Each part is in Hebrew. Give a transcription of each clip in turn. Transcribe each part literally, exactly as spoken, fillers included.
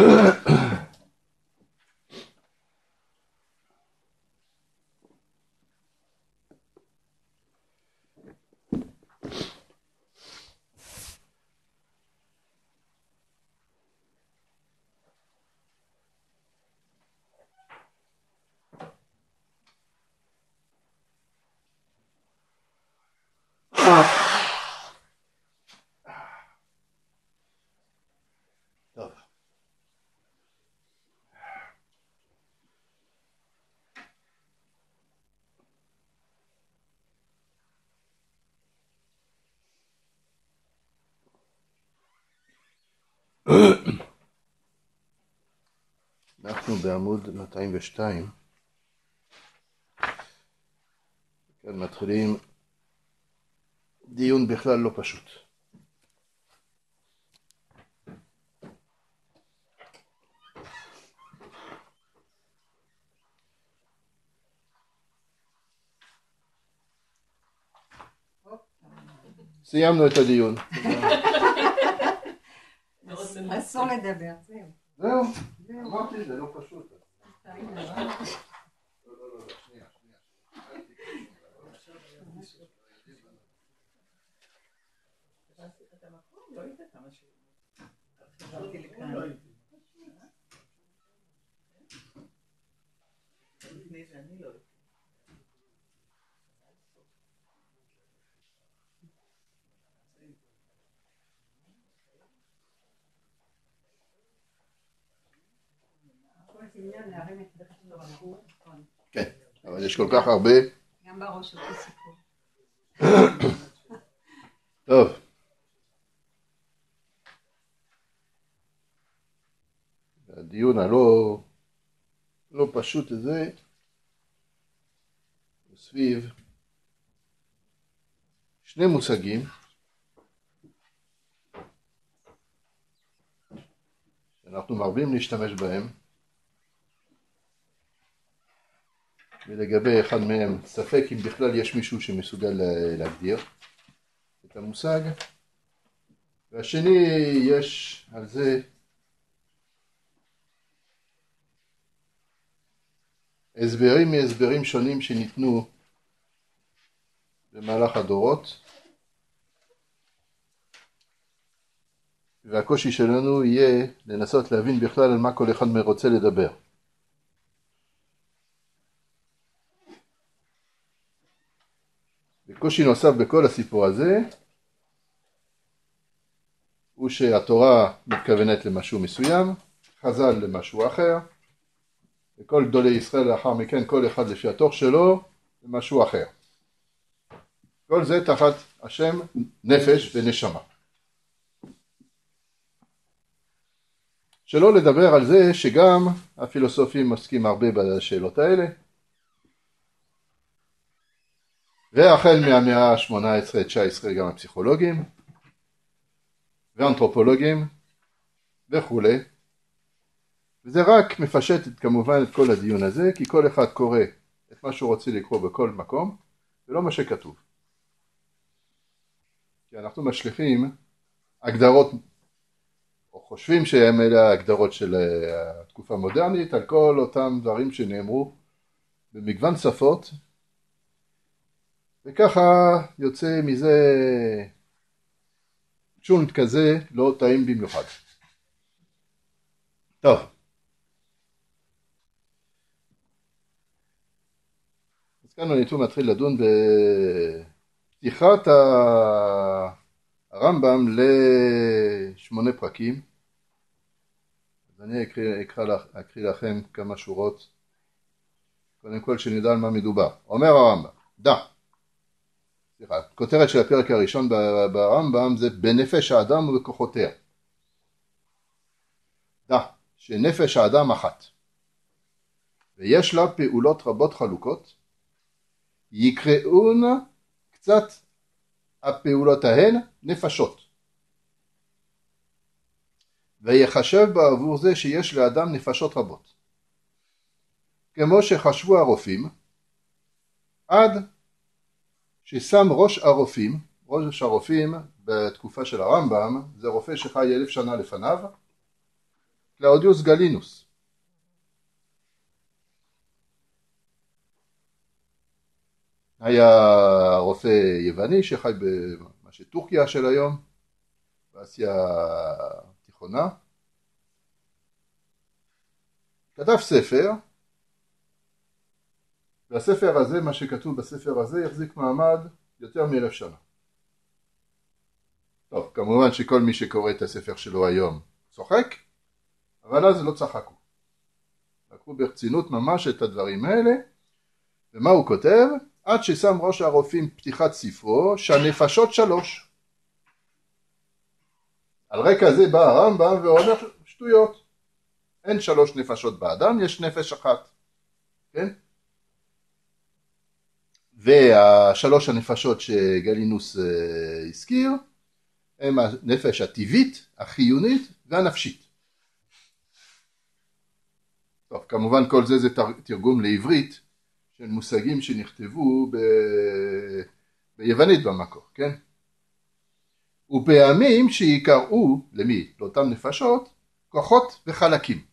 טוב. אנחנו בעמוד מאתיים ושתיים. כאן מתחילים דיון בכלל לא פשוט. סיימנו את הדיון. אסור לדבר, זהו. זהו, אמרתי, זה לא פשוט. לא, לא, לא, שנייה, שנייה. לא היית כמה שנים. חזרתי לכאן. לפני שאני לא הייתי. כן, אבל יש כל כך הרבה. גם בראש אותו סיפור. טוב. הדיון הלא לא פשוט הזה סביב שני מושגים שאנחנו מרבים להשתמש בהם, ולגבי אחד מהם ספק אם בכלל יש מישהו שמסוגל להגדיר את המושג, והשני יש על זה הסברים מהסברים שונים שניתנו במהלך הדורות, והקושי שלנו יהיה לנסות להבין בכלל על מה כל אחד רוצה לדבר. וקושי נוסף בכל הסיפור הזה הוא שהתורה מתכוונת למשהו מסוים, חז"ל למשהו אחר, וכל גדולי ישראל לאחר מכן כל אחד לפי התוך שלו למשהו אחר. כל זה תחת השם נפש ונשמה. שלא לדבר על זה שגם הפילוסופים עוסקים הרבה בשאלות האלה, והחל מהמאה ה-שמונה עשרה תשע עשרה גם הפסיכולוגים ואנתרופולוגים וכו'. וזה רק מפשט כמובן את כל הדיון הזה, כי כל אחד קורא את מה שהוא רוצה לקרוא בכל מקום ולא מה שכתוב. כי אנחנו משליכים הגדרות, או חושבים שהם אלה ההגדרות של התקופה המודרנית, על כל אותם דברים שנאמרו במגוון שפות, וככה יוצא מזה שונט כזה לא טעים במיוחד. טוב. אז כאן אני מתחיל לדון בפתיחת הרמב"ם לשמונה פרקים. אז אני אקריא, אקריא, אקריא לכם כמה שורות. קודם כל שנדע על מה מדובר. אומר הרמב"ם, דע. סליחה, כותרת של הפרק הראשון ברמב"ם זה בנפש האדם ובכוחותיה. דע, שנפש האדם אחת. ויש לה פעולות רבות חלוקות. יקראון קצת הפעולות ההן נפשות. ויחשב בעבור זה שיש לאדם נפשות רבות. כמו שחשבו הרופאים, עד ששם ראש הרופאים, ראש הרופאים בתקופה של הרמב"ם, זה רופא שחי אלף שנה לפניו, קלאודיוס גלינוס. היה רופא יווני שחי במה שטורקיה של היום, באסיה התיכונה. כתב ספר, והספר הזה, מה שכתוב בספר הזה, יחזיק מעמד יותר מאלף שנה. טוב, כמובן שכל מי שקורא את הספר שלו היום צוחק, אבל אז לא צחקו. לקחו ברצינות ממש את הדברים האלה, ומה הוא כותב? עד ששם ראש הרופאים פתיחת ספרו, שהנפשות שלוש. על רקע זה בא הרמב"ם ואומר שטויות. אין שלוש נפשות באדם, יש נפש אחת. כן? והשלוש הנפשות שגלינוס הזכיר, הם הנפש הטבעית, החיונית והנפשית. טוב, כמובן כל זה זה תרגום לעברית של מושגים שנכתבו ב... ביוונית במקור, כן? ופעמים שיקראו, למי? לאותם נפשות, כוחות וחלקים.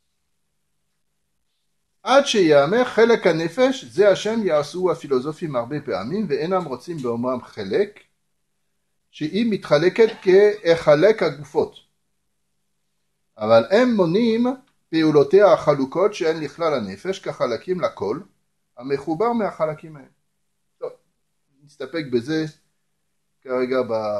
עד שיאמר חלק הנפש, זה השם יעשו הפילוסופים הרבה פעמים, ואינם רוצים באומרם חלק, שהיא מתחלקת כחלק הגופות. אבל הם מונים פעולותיה החלוקות שהן לכלל הנפש כחלקים לכל, המחובר מהחלקים האלה. טוב, נסתפק בזה כרגע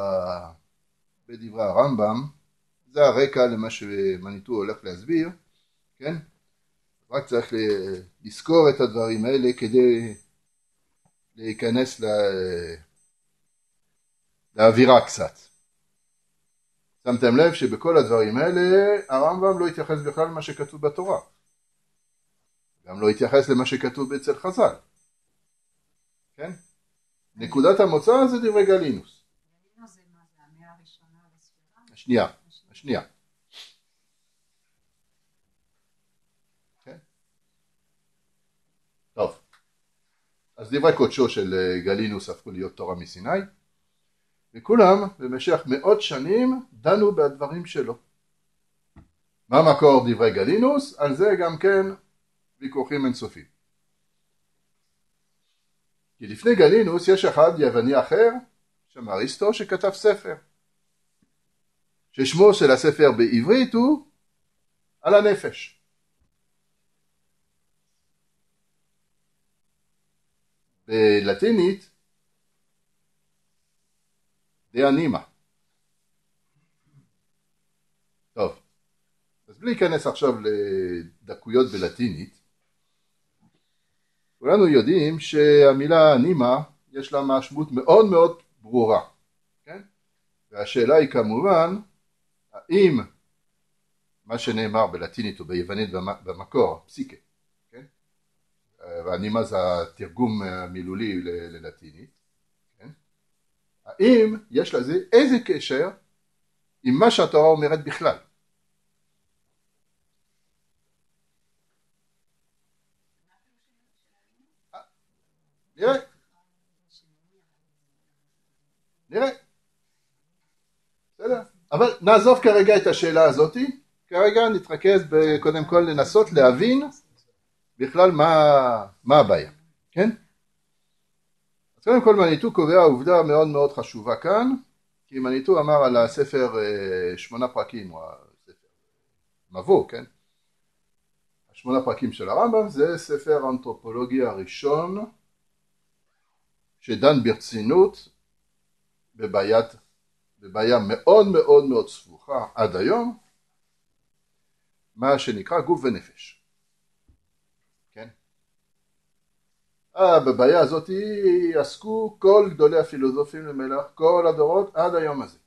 בדברי הרמב"ם. זה הרקע למה שמניטו הולך להסביר, כן? רק צריך לזכור את הדברים האלה כדי להיכנס לאווירה קצת. שמתם לב שבכל הדברים האלה הרמב"ם לא התייחס בכלל למה שכתוב בתורה. גם לא התייחס למה שכתוב אצל חז"ל. כן? נקודת המוצא זה דברי גלינוס. גלינוס זה מה זה? המאה הראשונה לספירה? השנייה, השנייה. כן? טוב. אז דברי קודשו של גלינוס הפכו להיות תורה מסיני, וכולם במשך מאות שנים דנו בדברים שלו. מה מקור דברי גלינוס? על זה גם כן ויכוחים אינסופיים. כי לפני גלינוס יש אחד יווני אחר, שם אריסטו, שכתב ספר. ששמו של הספר בעברית הוא על הנפש. בלטינית, דה אנימה. טוב, אז בלי להיכנס עכשיו לדקויות בלטינית, כולנו יודעים שהמילה אנימה יש לה משמעות מאוד מאוד ברורה, כן? והשאלה היא כמובן, האם מה שנאמר בלטינית או ביוונית במקור, פסיקה, כן? ואנימה זה התרגום המילולי ללטינית, כן? האם יש לזה איזה קשר עם מה שהתורה אומרת בכלל? נראה. נראה. בסדר. אבל נעזוב כרגע את השאלה הזאת. כרגע נתרכז קודם כל לנסות להבין בכלל מה, מה הבעיה. כן? אז קודם כל מניטו קובע עובדה מאוד מאוד חשובה כאן. כי מניטו אמר על הספר שמונה פרקים, או הספר מבוא, כן? השמונה פרקים של הרמב"ם זה ספר אנתרופולוגיה הראשון, שדן ברצינות בבעיית, בבעיה מאוד מאוד מאוד סבוכה עד היום, מה שנקרא גוף ונפש. כן? אה, בבעיה הזאת עסקו כל גדולי הפילוסופים למלך, כל הדורות עד היום הזה.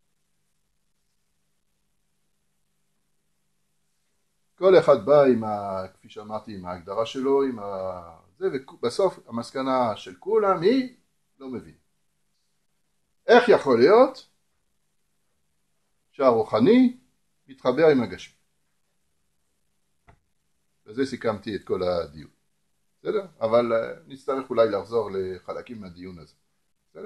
כל אחד בא עם, ה, כפי שאמרתי, עם ההגדרה שלו, עם ה... זה, ובסוף המסקנה של כולם היא לא מבין. איך יכול להיות שהרוחני מתחבר עם הגשמי? וזה סיכמתי את כל הדיון. בסדר? אבל נצטרך אולי לחזור לחלקים מהדיון הזה. בסדר?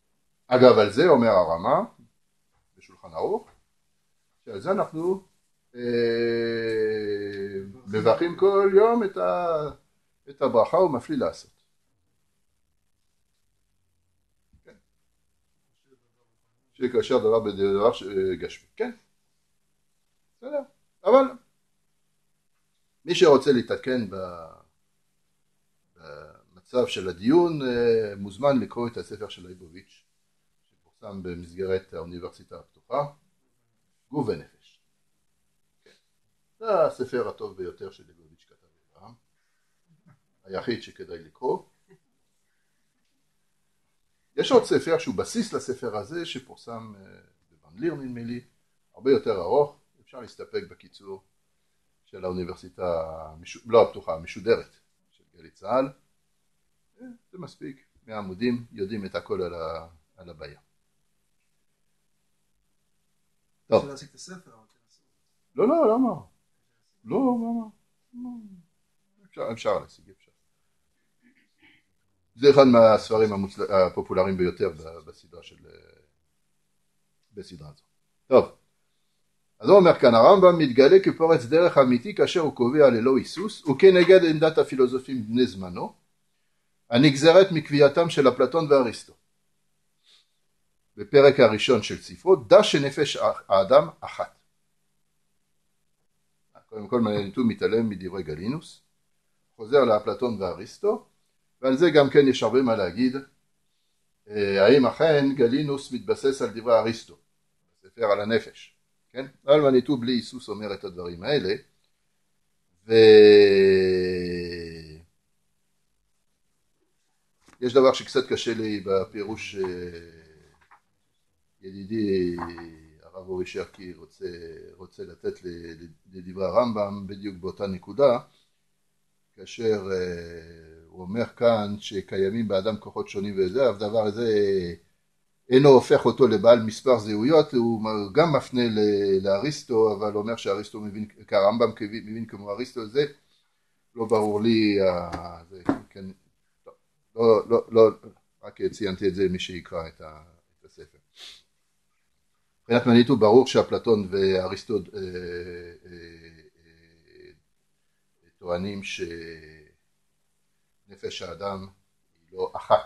אגב, על זה אומר הרמ"א בשולחן ערוך, שעל זה אנחנו מברכים כל יום את, ה, את הברכה ומפליא לעשות. כן. שיקשר דבר בדבר גשמי. כן. בסדר. אבל מי שרוצה להתעדכן במצב של הדיון מוזמן לקרוא את הספר של ליבוביץ' שפורסם במסגרת האוניברסיטה הפתוחה, גוף ונפש. זה הספר הטוב ביותר של ליבוביץ' כתב אברהם, היחיד שכדאי לקרוא. יש עוד ספר שהוא בסיס לספר הזה שפורסם בבנליר נדמה לי, הרבה יותר ארוך, אפשר להסתפק בקיצור של האוניברסיטה, לא הפתוחה, המשודרת של גלי צה"ל. זה מספיק, מהעמודים יודעים את הכל על, ה... על הבעיה. טוב. אפשר להשיג את הספר? לא, לא, למה? לא, למה? אפשר, אפשר להשיג, אפשר. זה אחד מהספרים המוצל... הפופולריים ביותר בסדרה של... בסדרה הזו. טוב. אז הוא אומר כאן, הרמב"ם מתגלה כפורץ דרך אמיתי כאשר הוא קובע ללא היסוס, וכנגד עמדת הפילוסופים בני זמנו, הנגזרת מקביעתם של אפלטון ואריסטו. בפרק הראשון של ספרו, דע שנפש האדם אחת. קודם כל מניטו מתעלם מדברי גלינוס, חוזר לאפלטון ואריסטו, ועל זה גם כן יש הרבה מה להגיד, האם אכן גלינוס מתבסס על דברי אריסטו, בספר על הנפש. כן? אבל מניטו בלי היסוס אומר את הדברים האלה, ויש דבר שקצת קשה לי בפירוש, ידידי הרב אורי שרקי רוצה, רוצה לתת לדברי הרמב"ם בדיוק באותה נקודה, כאשר הוא אומר כאן שקיימים באדם כוחות שונים וזה, אבל דבר הזה אינו הופך אותו לבעל מספר זהויות, הוא גם מפנה לאריסטו, אבל אומר שאריסטו מבין, כרמב"ם מבין כמו אריסטו, זה לא ברור לי, זה, כן, לא, לא, לא, רק ציינתי את זה מי שיקרא את הספר. מבחינת מניטו ברור שאפלטון ואריסטו אה, אה, אה, טוענים שנפש האדם היא לא אחת.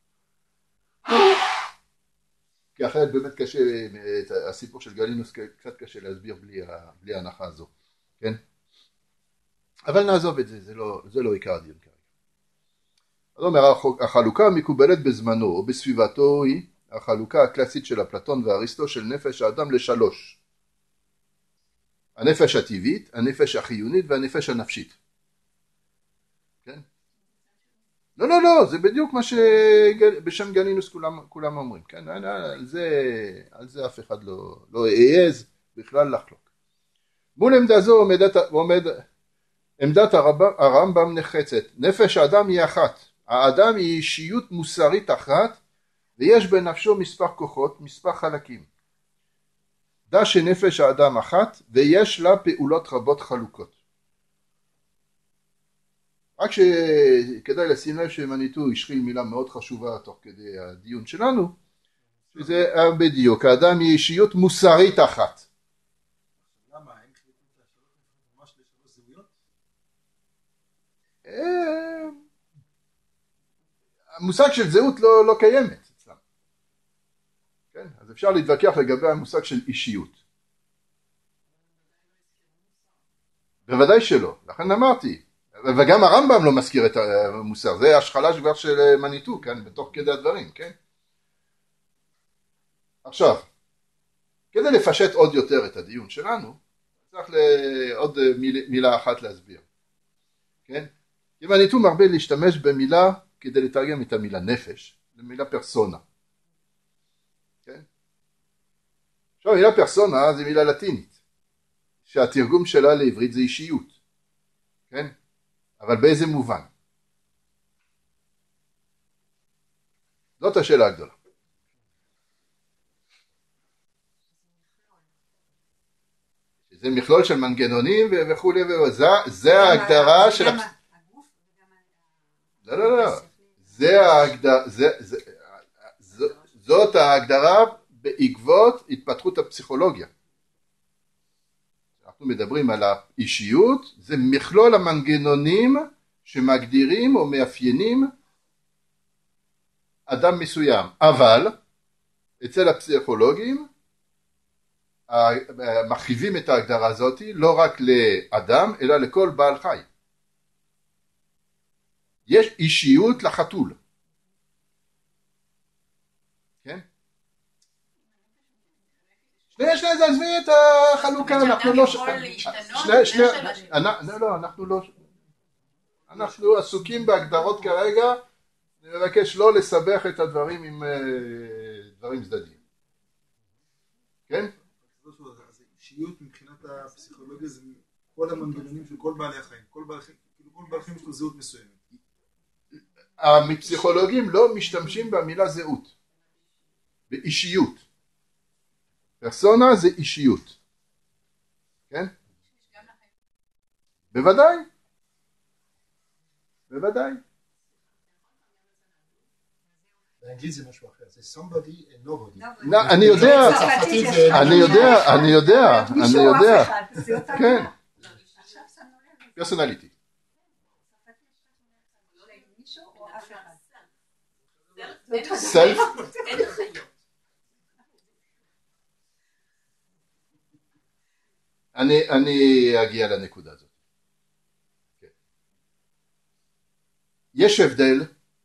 כי אחרת באמת קשה, את הסיפור של גלינוס קצת קשה להסביר בלי, בלי ההנחה הזו, כן? אבל נעזוב את זה, זה לא, זה לא עיקר הדיון כרגע. אז אומר, החלוקה המקובלת בזמנו או בסביבתו היא החלוקה הקלאסית של אפלטון ואריסטו של נפש האדם לשלוש. הנפש הטבעית, הנפש החיונית והנפש הנפשית. כן? לא, לא, לא, זה בדיוק מה שבשם גלינוס כולם, כולם אומרים, כן? על זה, על זה אף אחד לא, לא העז בכלל לחלוק. מול עמדה זו עומדת, עומד, עמדת הרמב"ם, הרמב"ם נחצת. נפש האדם היא אחת. האדם היא אישיות מוסרית אחת, ויש בנפשו מספר כוחות, מספר חלקים. דע שנפש האדם אחת, ויש לה פעולות רבות חלוקות. רק שכדאי לשים לב שמניטו השחיל מילה מאוד חשובה תוך כדי הדיון שלנו, שזה בדיוק, האדם היא אישיות מוסרית אחת. למה? הם חילקו את השלוש ממש לשלוש זהויות? המושג של זהות לא, לא קיימת אצלם. כן? אז אפשר להתווכח לגבי המושג של אישיות. בוודאי שלא, לכן אמרתי. וגם הרמב"ם לא מזכיר את המוסר, זה השחלה כבר של מניטו, כן, בתוך כדי הדברים, כן? עכשיו, כדי לפשט עוד יותר את הדיון שלנו, צריך עוד מילה אחת להסביר, כן? כי מניטו מרבה להשתמש במילה כדי לתרגם את המילה נפש, למילה פרסונה, כן? עכשיו, מילה פרסונה זה מילה לטינית, שהתרגום שלה לעברית זה אישיות, כן? אבל באיזה מובן? זאת השאלה הגדולה. זה מכלול של מנגנונים וכו' וזה, זה ההגדרה של... לא, לא, לא. זה ההגדרה, זאת ההגדרה בעקבות התפתחות הפסיכולוגיה. אנחנו מדברים על האישיות, זה מכלול המנגנונים שמגדירים או מאפיינים אדם מסוים, אבל אצל הפסיכולוגים מרחיבים את ההגדרה הזאת לא רק לאדם אלא לכל בעל חי. יש אישיות לחתול, כן? שנייה, שנייה, עזבי את החלוקה, אנחנו לא... שנייה, שנייה, לא, לא, אנחנו לא... אנחנו עסוקים בהגדרות כרגע, אני מבקש לא לסבך את הדברים עם דברים צדדיים. כן? אז אישיות מבחינת הפסיכולוגיה זה כל המנגנונים של כל בעלי החיים, כל בעלי חיים, כאילו כל בעלי חיים יש לו זהות מסוימת. הפסיכולוגים לא משתמשים במילה זהות, באישיות. פרסונה זה אישיות. כן? בוודאי. בוודאי. באנגלית זה משהו אחר, זה somebody and nobody. אני יודע, אני יודע, אני יודע, אני יודע. כן. פרסונליטי. סלף. אני אני אגיע לנקודה הזאת. יש הבדל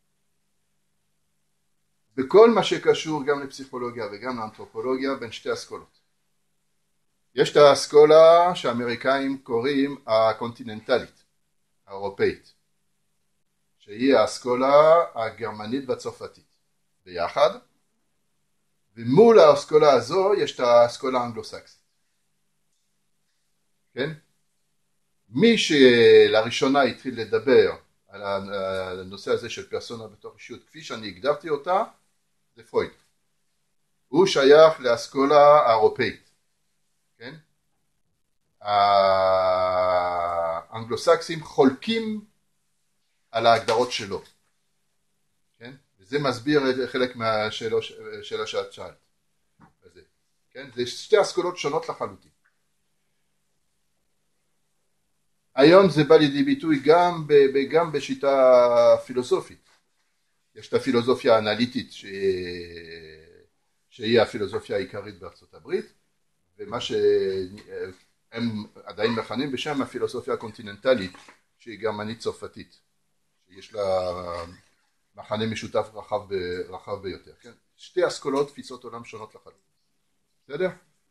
בכל מה שקשור גם לפסיכולוגיה וגם לאנתרופולוגיה בין שתי אסכולות. יש את האסכולה שהאמריקאים קוראים הקונטיננטלית, האירופאית, שהיא האסכולה הגרמנית והצרפתית ביחד, ומול האסכולה הזו יש את האסכולה האנגלוסקסית. כן? מי שלראשונה התחיל לדבר על הנושא הזה של פרסונה בתוך אישיות כפי שאני הגדרתי אותה, זה פרויד. הוא שייך לאסכולה האירופאית. כן? האנגלוסקסים חולקים על ההגדרות שלו. כן? וזה מסביר חלק מהשאלה שאת שאלת. כן? זה שתי אסכולות שונות לחלוטין. היום זה בא לידי ביטוי גם, גם בשיטה פילוסופית. יש את הפילוסופיה האנליטית ש... שהיא הפילוסופיה העיקרית בארצות הברית, ומה שהם עדיין מכנים בשם הפילוסופיה הקונטיננטלית, שהיא גרמנית צרפתית, שיש לה מחנה משותף רחב, ב... רחב ביותר. כן? שתי אסכולות, תפיסות עולם שונות לחלוטין. בסדר?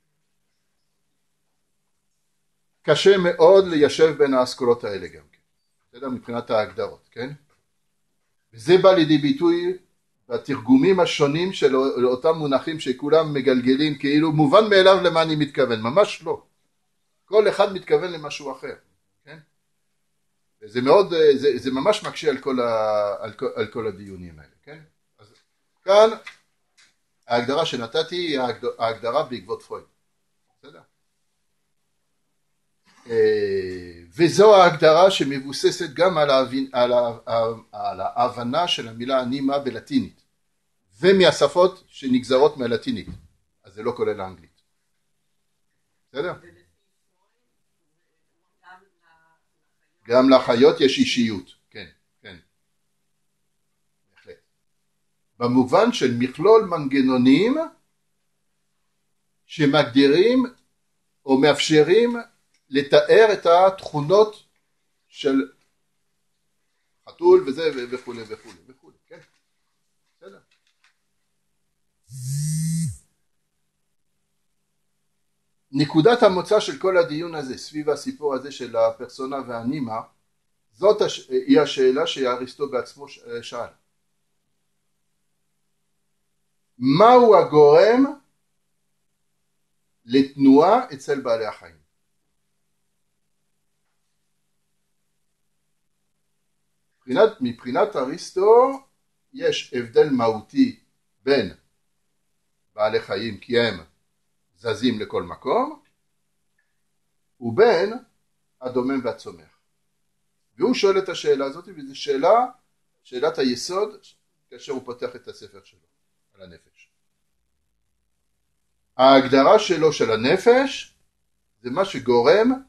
קשה מאוד ליישב בין האסכולות האלה גם כן, בסדר? מבחינת ההגדרות, כן? וזה בא לידי ביטוי בתרגומים השונים של אותם מונחים שכולם מגלגלים כאילו מובן מאליו למה אני מתכוון, ממש לא. כל אחד מתכוון למשהו אחר, כן? וזה מאוד, זה, זה ממש מקשה על כל, ה, על, כל, על כל הדיונים האלה, כן? אז כאן ההגדרה שנתתי היא ההגדרה בעקבות פרויד, בסדר? וזו ההגדרה שמבוססת גם על, ההבין, על, ה, על ההבנה של המילה אנימה בלטינית ומהשפות שנגזרות מהלטינית, אז זה לא כולל האנגלית. בסדר? גם לחיות יש אישיות, כן, כן. בהחלט. במובן של מכלול מנגנונים שמגדירים או מאפשרים לתאר את התכונות של חתול וזה וכו' וכו' וכו', כן? בסדר. נקודת המוצא של כל הדיון הזה סביב הסיפור הזה של הפרסונה והאנימה, זאת הש... היא השאלה שאריסטו בעצמו שאל. מהו הגורם לתנועה אצל בעלי החיים? מבחינת, מבחינת אריסטו יש הבדל מהותי בין בעלי חיים כי הם זזים לכל מקום ובין הדומם והצומח. והוא שואל את השאלה הזאת, וזו שאלה, שאלת היסוד כאשר הוא פותח את הספר שלו על הנפש. ההגדרה שלו של הנפש זה מה שגורם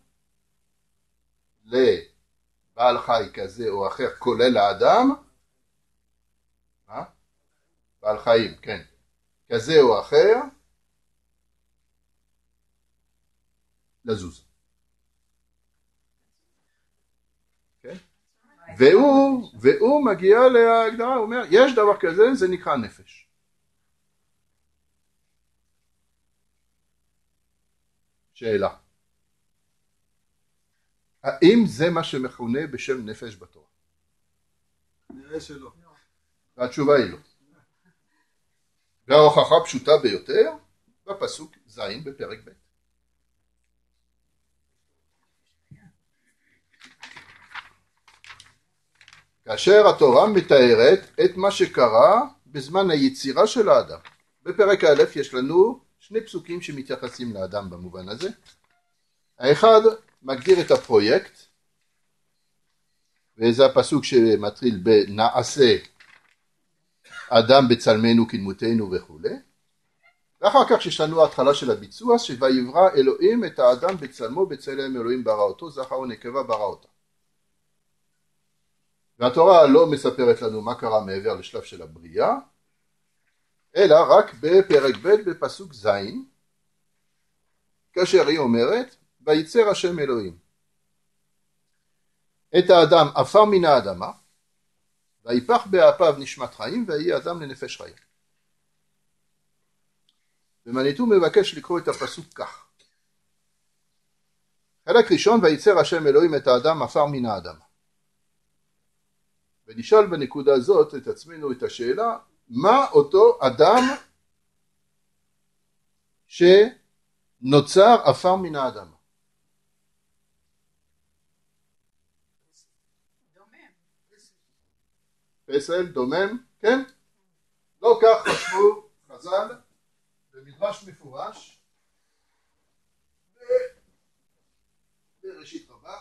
לבעל חי כזה או אחר, כולל האדם, אה? בעל חיים, כן, כזה או אחר, לזוז. כן? והוא, והוא מגיע להגדרה, הוא אומר, יש דבר כזה, זה נקרא נפש. שאלה. האם זה מה שמכונה בשם נפש בתורה? נראה שלא. והתשובה היא לא. וההוכחה פשוטה ביותר בפסוק ז' בפרק ב'. כאשר התורה מתארת את מה שקרה בזמן היצירה של האדם. בפרק א' יש לנו שני פסוקים שמתייחסים לאדם במובן הזה. האחד מגדיר את הפרויקט, וזה הפסוק שמתחיל בנעשה אדם בצלמנו כדמותנו וכו'. ואחר כך יש לנו ההתחלה של הביצוע, שויברא אלוהים את האדם בצלמו, בצלם אלוהים ברא אותו, זכר ונקבה ברא אותה. והתורה לא מספרת לנו מה קרה מעבר לשלב של הבריאה, אלא רק בפרק ב' בפסוק ז', כאשר היא אומרת, ויצר השם אלוהים את האדם עפר מן האדמה, ויפח באפיו נשמת חיים, ויהי אדם לנפש חיים. ומניטו מבקש לקרוא את הפסוק כך. חלק ראשון, ויצר השם אלוהים את האדם עפר מן האדמה. ונשאל בנקודה הזאת את עצמנו את השאלה, מה אותו אדם שנוצר עפר מן האדמה? פסל, דומם, כן? לא כך חשבו חז"ל במדרש מפורש בראשית רבה.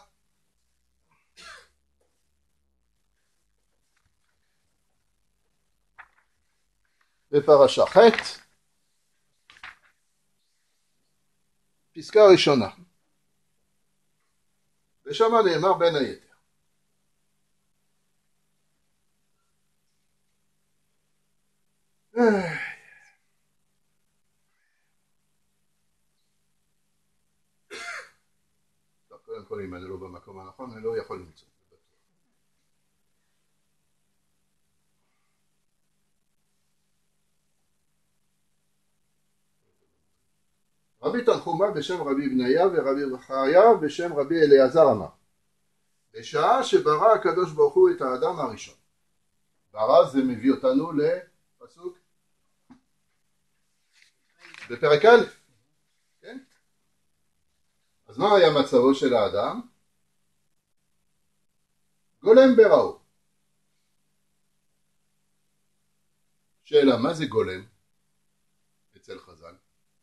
בפרשה ח' פסקה ראשונה, ושם נאמר בין היתר, טוב, קודם כל אם אני לא במקום הנכון אני לא יכול למצוא. רבי תנחומא בשם רבי בניה ורבי זכריה בשם רבי אליעזר אמר, בשעה שברא הקדוש ברוך הוא את האדם הראשון. ברא זה מביא אותנו לפסוק בפרק א', כן? אז מה היה מצבו של האדם? גולם בראו. שאלה, מה זה גולם אצל חז"ל?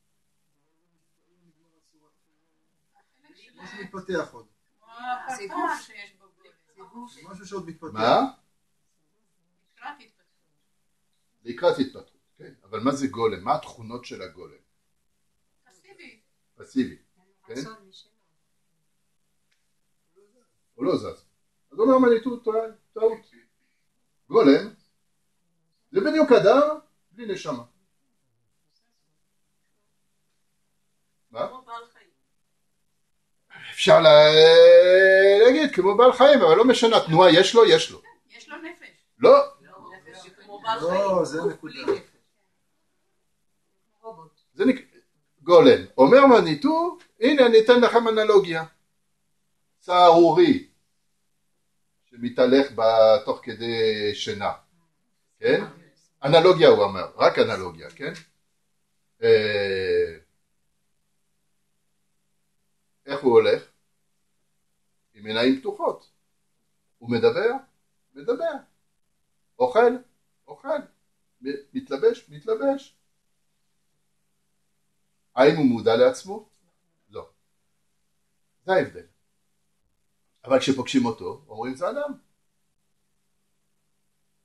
משהו מתפתח עוד. סיבוב שיש בו סיבוב. משהו שעוד מתפתח. מה? לקראת התפתחות. לקראת התפתחות, כן. אבל מה זה גולם? מה התכונות של הגולם? פסיבי. פסיבי, כן? הוא לא זז. אז אומר מניטו טעות. גולם זה בדיוק אדם בלי נשמה. מה? כמו בעל חיים. אפשר להגיד כמו בעל חיים, אבל לא משנה, תנועה יש לו, יש לו. יש לו נפש. לא. נפש זה כמו בעל לא, חיים. זה נקודה. זה נק... גולם. אומר מניטו, הנה אני אתן לכם אנלוגיה. צערורי שמתהלך בתוך כדי שינה. כן? אנלוגיה הוא אומר, רק אנלוגיה, כן? איך הוא הולך? עם עיניים פתוחות. הוא מדבר? מדבר. אוכל? אוכל. מתלבש? מתלבש. האם הוא מודע לעצמו? לא. זה ההבדל. אבל כשפוגשים אותו, אומרים זה אדם.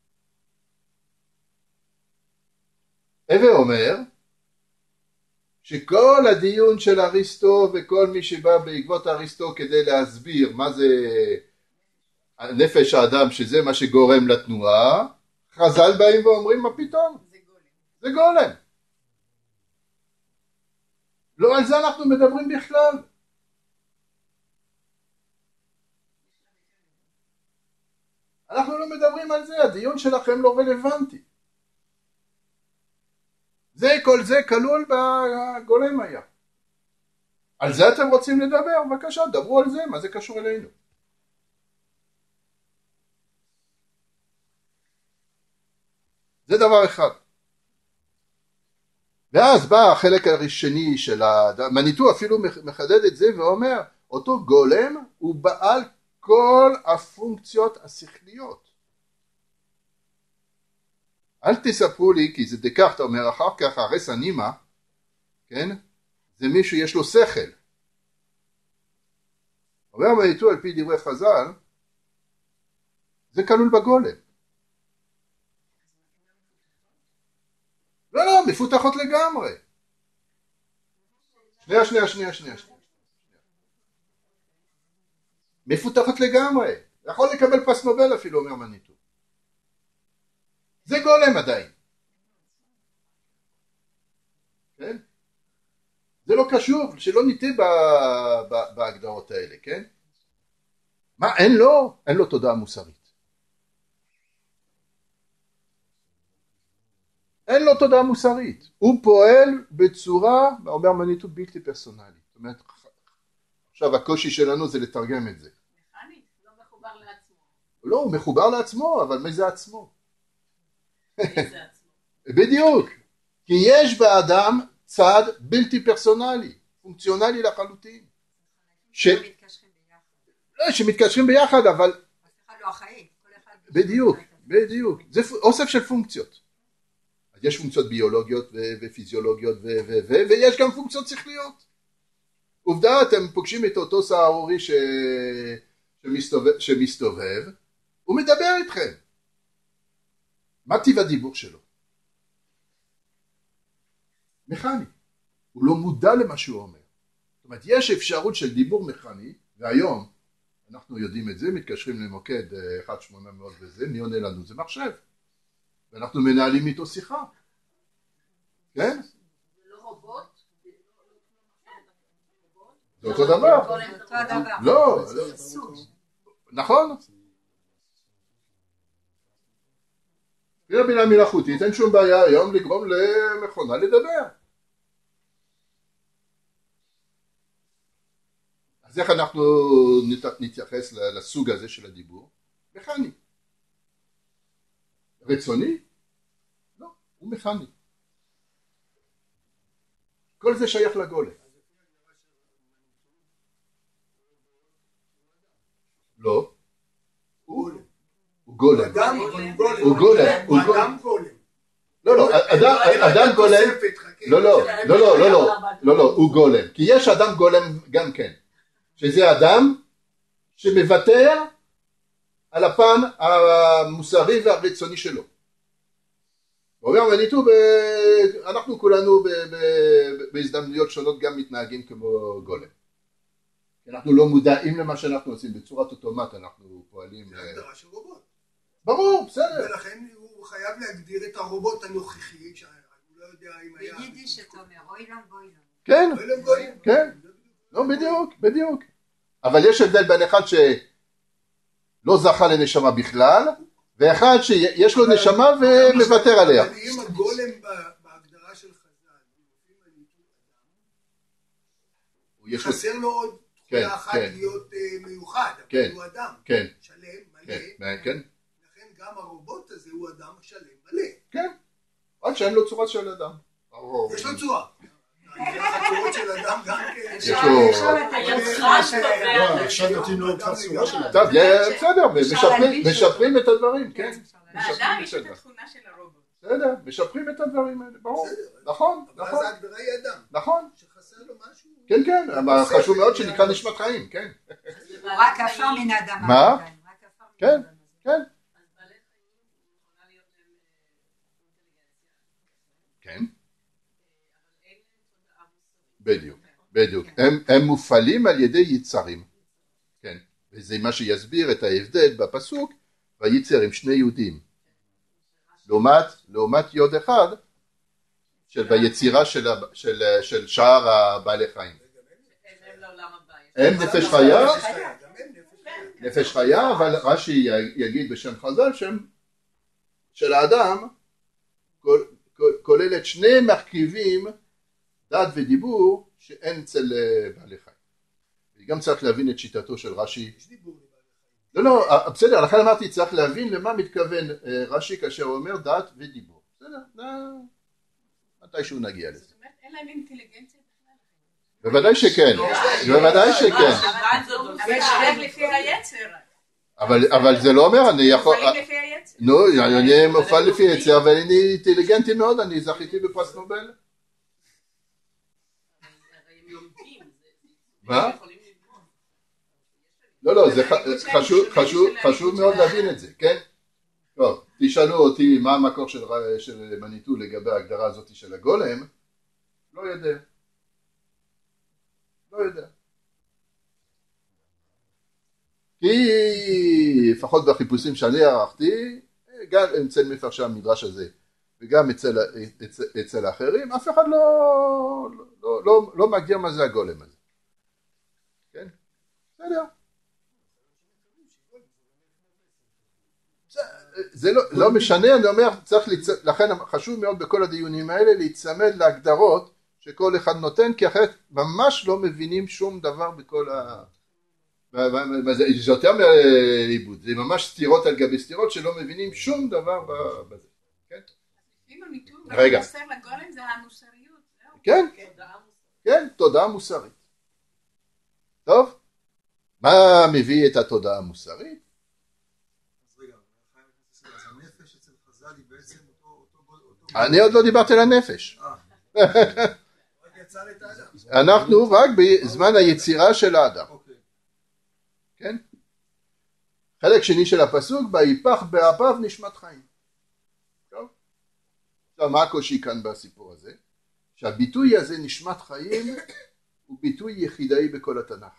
הווה אומר שכל הדיון של אריסטו וכל מי שבא בעקבות אריסטו כדי להסביר מה זה נפש האדם, שזה מה שגורם לתנועה, חז"ל באים ואומרים מה פתאום? זה גולם. זה גולם. לא על זה אנחנו מדברים בכלל. אנחנו לא מדברים על זה, הדיון שלכם לא רלוונטי. זה, כל זה כלול בגולם היה. על זה אתם רוצים לדבר? בבקשה, דברו על זה, מה זה קשור אלינו? זה דבר אחד. ואז בא החלק הראשני של המניטו, אפילו מחדד את זה ואומר, אותו גולם הוא בעל כל הפונקציות השכליות. אל תספרו לי, כי זה דקארט אומר אחר כך, הרס הנימה, כן? זה מישהו יש לו שכל. אומר המניטו על פי דברי חז"ל, זה כלול בגולם. לא, לא, מפותחות לגמרי. שנייה, שנייה, שנייה, שנייה. מפותחות לגמרי. יכול לקבל פס נובל אפילו, אומר מניטו. זה גולם עדיין. כן? זה לא קשור, שלא ניטה ב- ב- בהגדרות האלה, כן? מה, אין לו? אין לו תודעה מוסרית. אין לו תודעה מוסרית. הוא פועל בצורה, אומר מניטו, בלתי פרסונלית. זאת אומרת, עכשיו הקושי שלנו זה לתרגם את זה. מכנית, לא מחובר לעצמו. לא, הוא מחובר לעצמו, אבל מי זה עצמו? איזה עצמו. בדיוק. כי יש באדם צד בלתי פרסונלי, פונקציונלי לחלוטין. ש... לא, שמתקשרים ביחד, אבל... אף אחד לא אחראי. בדיוק, בדיוק. זה אוסף של פונקציות. יש פונקציות ביולוגיות ו- ופיזיולוגיות ו- ו- ו- ויש גם פונקציות שכליות. עובדה, אתם פוגשים את אותו סהרורי ש... שמסתובב, שמסתובב, הוא מדבר איתכם. מה טיב הדיבור שלו? מכני. הוא לא מודע למה שהוא אומר. זאת אומרת, יש אפשרות של דיבור מכני, והיום אנחנו יודעים את זה, מתקשרים למוקד אחת שמונה אפס אפס וזה, מי עונה לנו? זה מחשב. ואנחנו מנהלים איתו שיחה. כן? זה לא רובוט? זה אותו דבר. אותו הדבר. לא, לא. סוג. נכון? זה בינה מלאכותית, אין שום בעיה היום לגרום למכונה לדבר. אז איך אנחנו נת- נתייחס לסוג הזה של הדיבור? מכני. רצוני? לא, הוא מכני. כל זה שייך לגולם. לא. הוא הוא גולם. אדם, אבל הוא גולם. הוא גולם. הוא הוא גולם. אדם גולם. לא, לא, אדם, אדם גולם, לא, לא, לא, לא, לא, לא, לא, לא, הוא גולם, כי יש אדם גולם גם כן, שזה אדם שמוותר על הפן המוסרי והרצוני שלו. הוא אומר מניטו, אנחנו כולנו בהזדמנויות שונות גם מתנהגים כמו גולם. אנחנו לא מודעים למה שאנחנו עושים, בצורת אוטומט אנחנו פועלים. זה הגדרה של רובוט. ברור, בסדר. ולכן הוא חייב להגדיר את הרובוט הנוכחי, שהוא לא יודע אם היה... ביידיש אתה אומר, אוילם בוילם. כן, אוילם גולם. כן. לא, בדיוק, בדיוק. אבל יש הבדל בין אחד שלא זכה לנשמה בכלל, ואחד שיש לו נשמה ומוותר עליה. אבל אם הגולם בהגדרה של חז"ל, יש לו- חסר לו עוד כן, תכונה אחת כן. להיות אה, מיוחד, אבל כן, הוא אדם כן, שלם, מלא, כן, כן, לכן גם הרובוט הזה הוא אדם שלם מלא. כן. רק שאין לו צורה של אדם. יש לו צורה. הצורות של אדם גם כן. יש לו- היצרן קובע. לא, עכשיו נותנים לו את הצורה שלו. טוב, יא- בסדר, משפרים- משפרים את הדברים, כן. לאדם יש את התכונה של הרובוט. בסדר, משפרים את הדברים האלה, ברור. בסדר. נכון, ואז נכון, ההגדרה היא אדם, נכון. שחסר לו משהו. כן, כן, אבל חשוב מאוד שנקרא נשמת חיים, כן. רק עפר מן האדמה. מה? רק עפר מן כן. האדמה. כן, אז בעלי חיים יכולה להיות להם אה, אינטליגנציה, כן, אבל אין להם תודעה בדיוק, בדיוק. הם, הם מופעלים על ידי יצרים. כן. וזה מה שיסביר את ההבדל בפסוק, ויצר עם שני יהודים. לעומת, לעומת יוד אחד, של ביצירה של, של, של שאר הבעלי חיים. הם לעולם הבא. הם נפש חיה, גם הם נפש. נפש חיה, אבל רש"י יגיד בשם חז"ל שהם של האדם כוללת שני מרכיבים, דעת ודיבור, שאין אצל בעלי חיים. וגם צריך להבין את שיטתו של רש"י. לא, לא, בסדר, לכן אמרתי, צריך להבין למה מתכוון רש"י כאשר הוא אומר דעת ודיבור. בסדר, מתישהו נגיע לזה. זאת אומרת, אין להם אינטליגנציה בכלל. בוודאי שכן, בוודאי שכן. אבל זה לפי היצר. אבל זה לא אומר, אני יכול... מופעלים לפי היצר. נו, אני מופעל לפי יצר, אבל אני אינטליגנטי מאוד, אני זכיתי בפרס נובל. הרי הם לומדים. מה? הם יכולים ללמוד. לא, לא, זה חשוב, חשוב, חשוב מאוד להבין את זה, כן? טוב, תשאלו אותי מה המקור של, של מניטו לגבי ההגדרה הזאת של הגולם, לא יודע. לא יודע. כי לפחות בחיפושים שאני ערכתי, גם אצל מפרשי המדרש הזה, וגם אצל, אצל, אצל האחרים, אף אחד לא, לא, לא, לא מגדיר מה זה הגולם הזה. כן? בסדר. זה לא, לא משנה, אני אומר, צריך לצ... לכן חשוב מאוד בכל הדיונים האלה להצמד להגדרות שכל אחד נותן, כי אחרת ממש לא מבינים שום דבר בכל ה... זה יותר מאיבוד, זה ממש סתירות על גבי סתירות שלא מבינים שום דבר בזה. כן? רגע. מה שחסר לגולם זה המוסריות. כן, כן, תודעה מוסרית. טוב, מה מביא את התודעה המוסרית? אני עוד לא דיברתי על הנפש. אנחנו רק בזמן היצירה של האדם. כן? חלק שני של הפסוק, ביפח באפיו נשמת חיים. טוב? עכשיו, מה הקושי כאן בסיפור הזה? שהביטוי הזה נשמת חיים הוא ביטוי יחידאי בכל התנ"ך.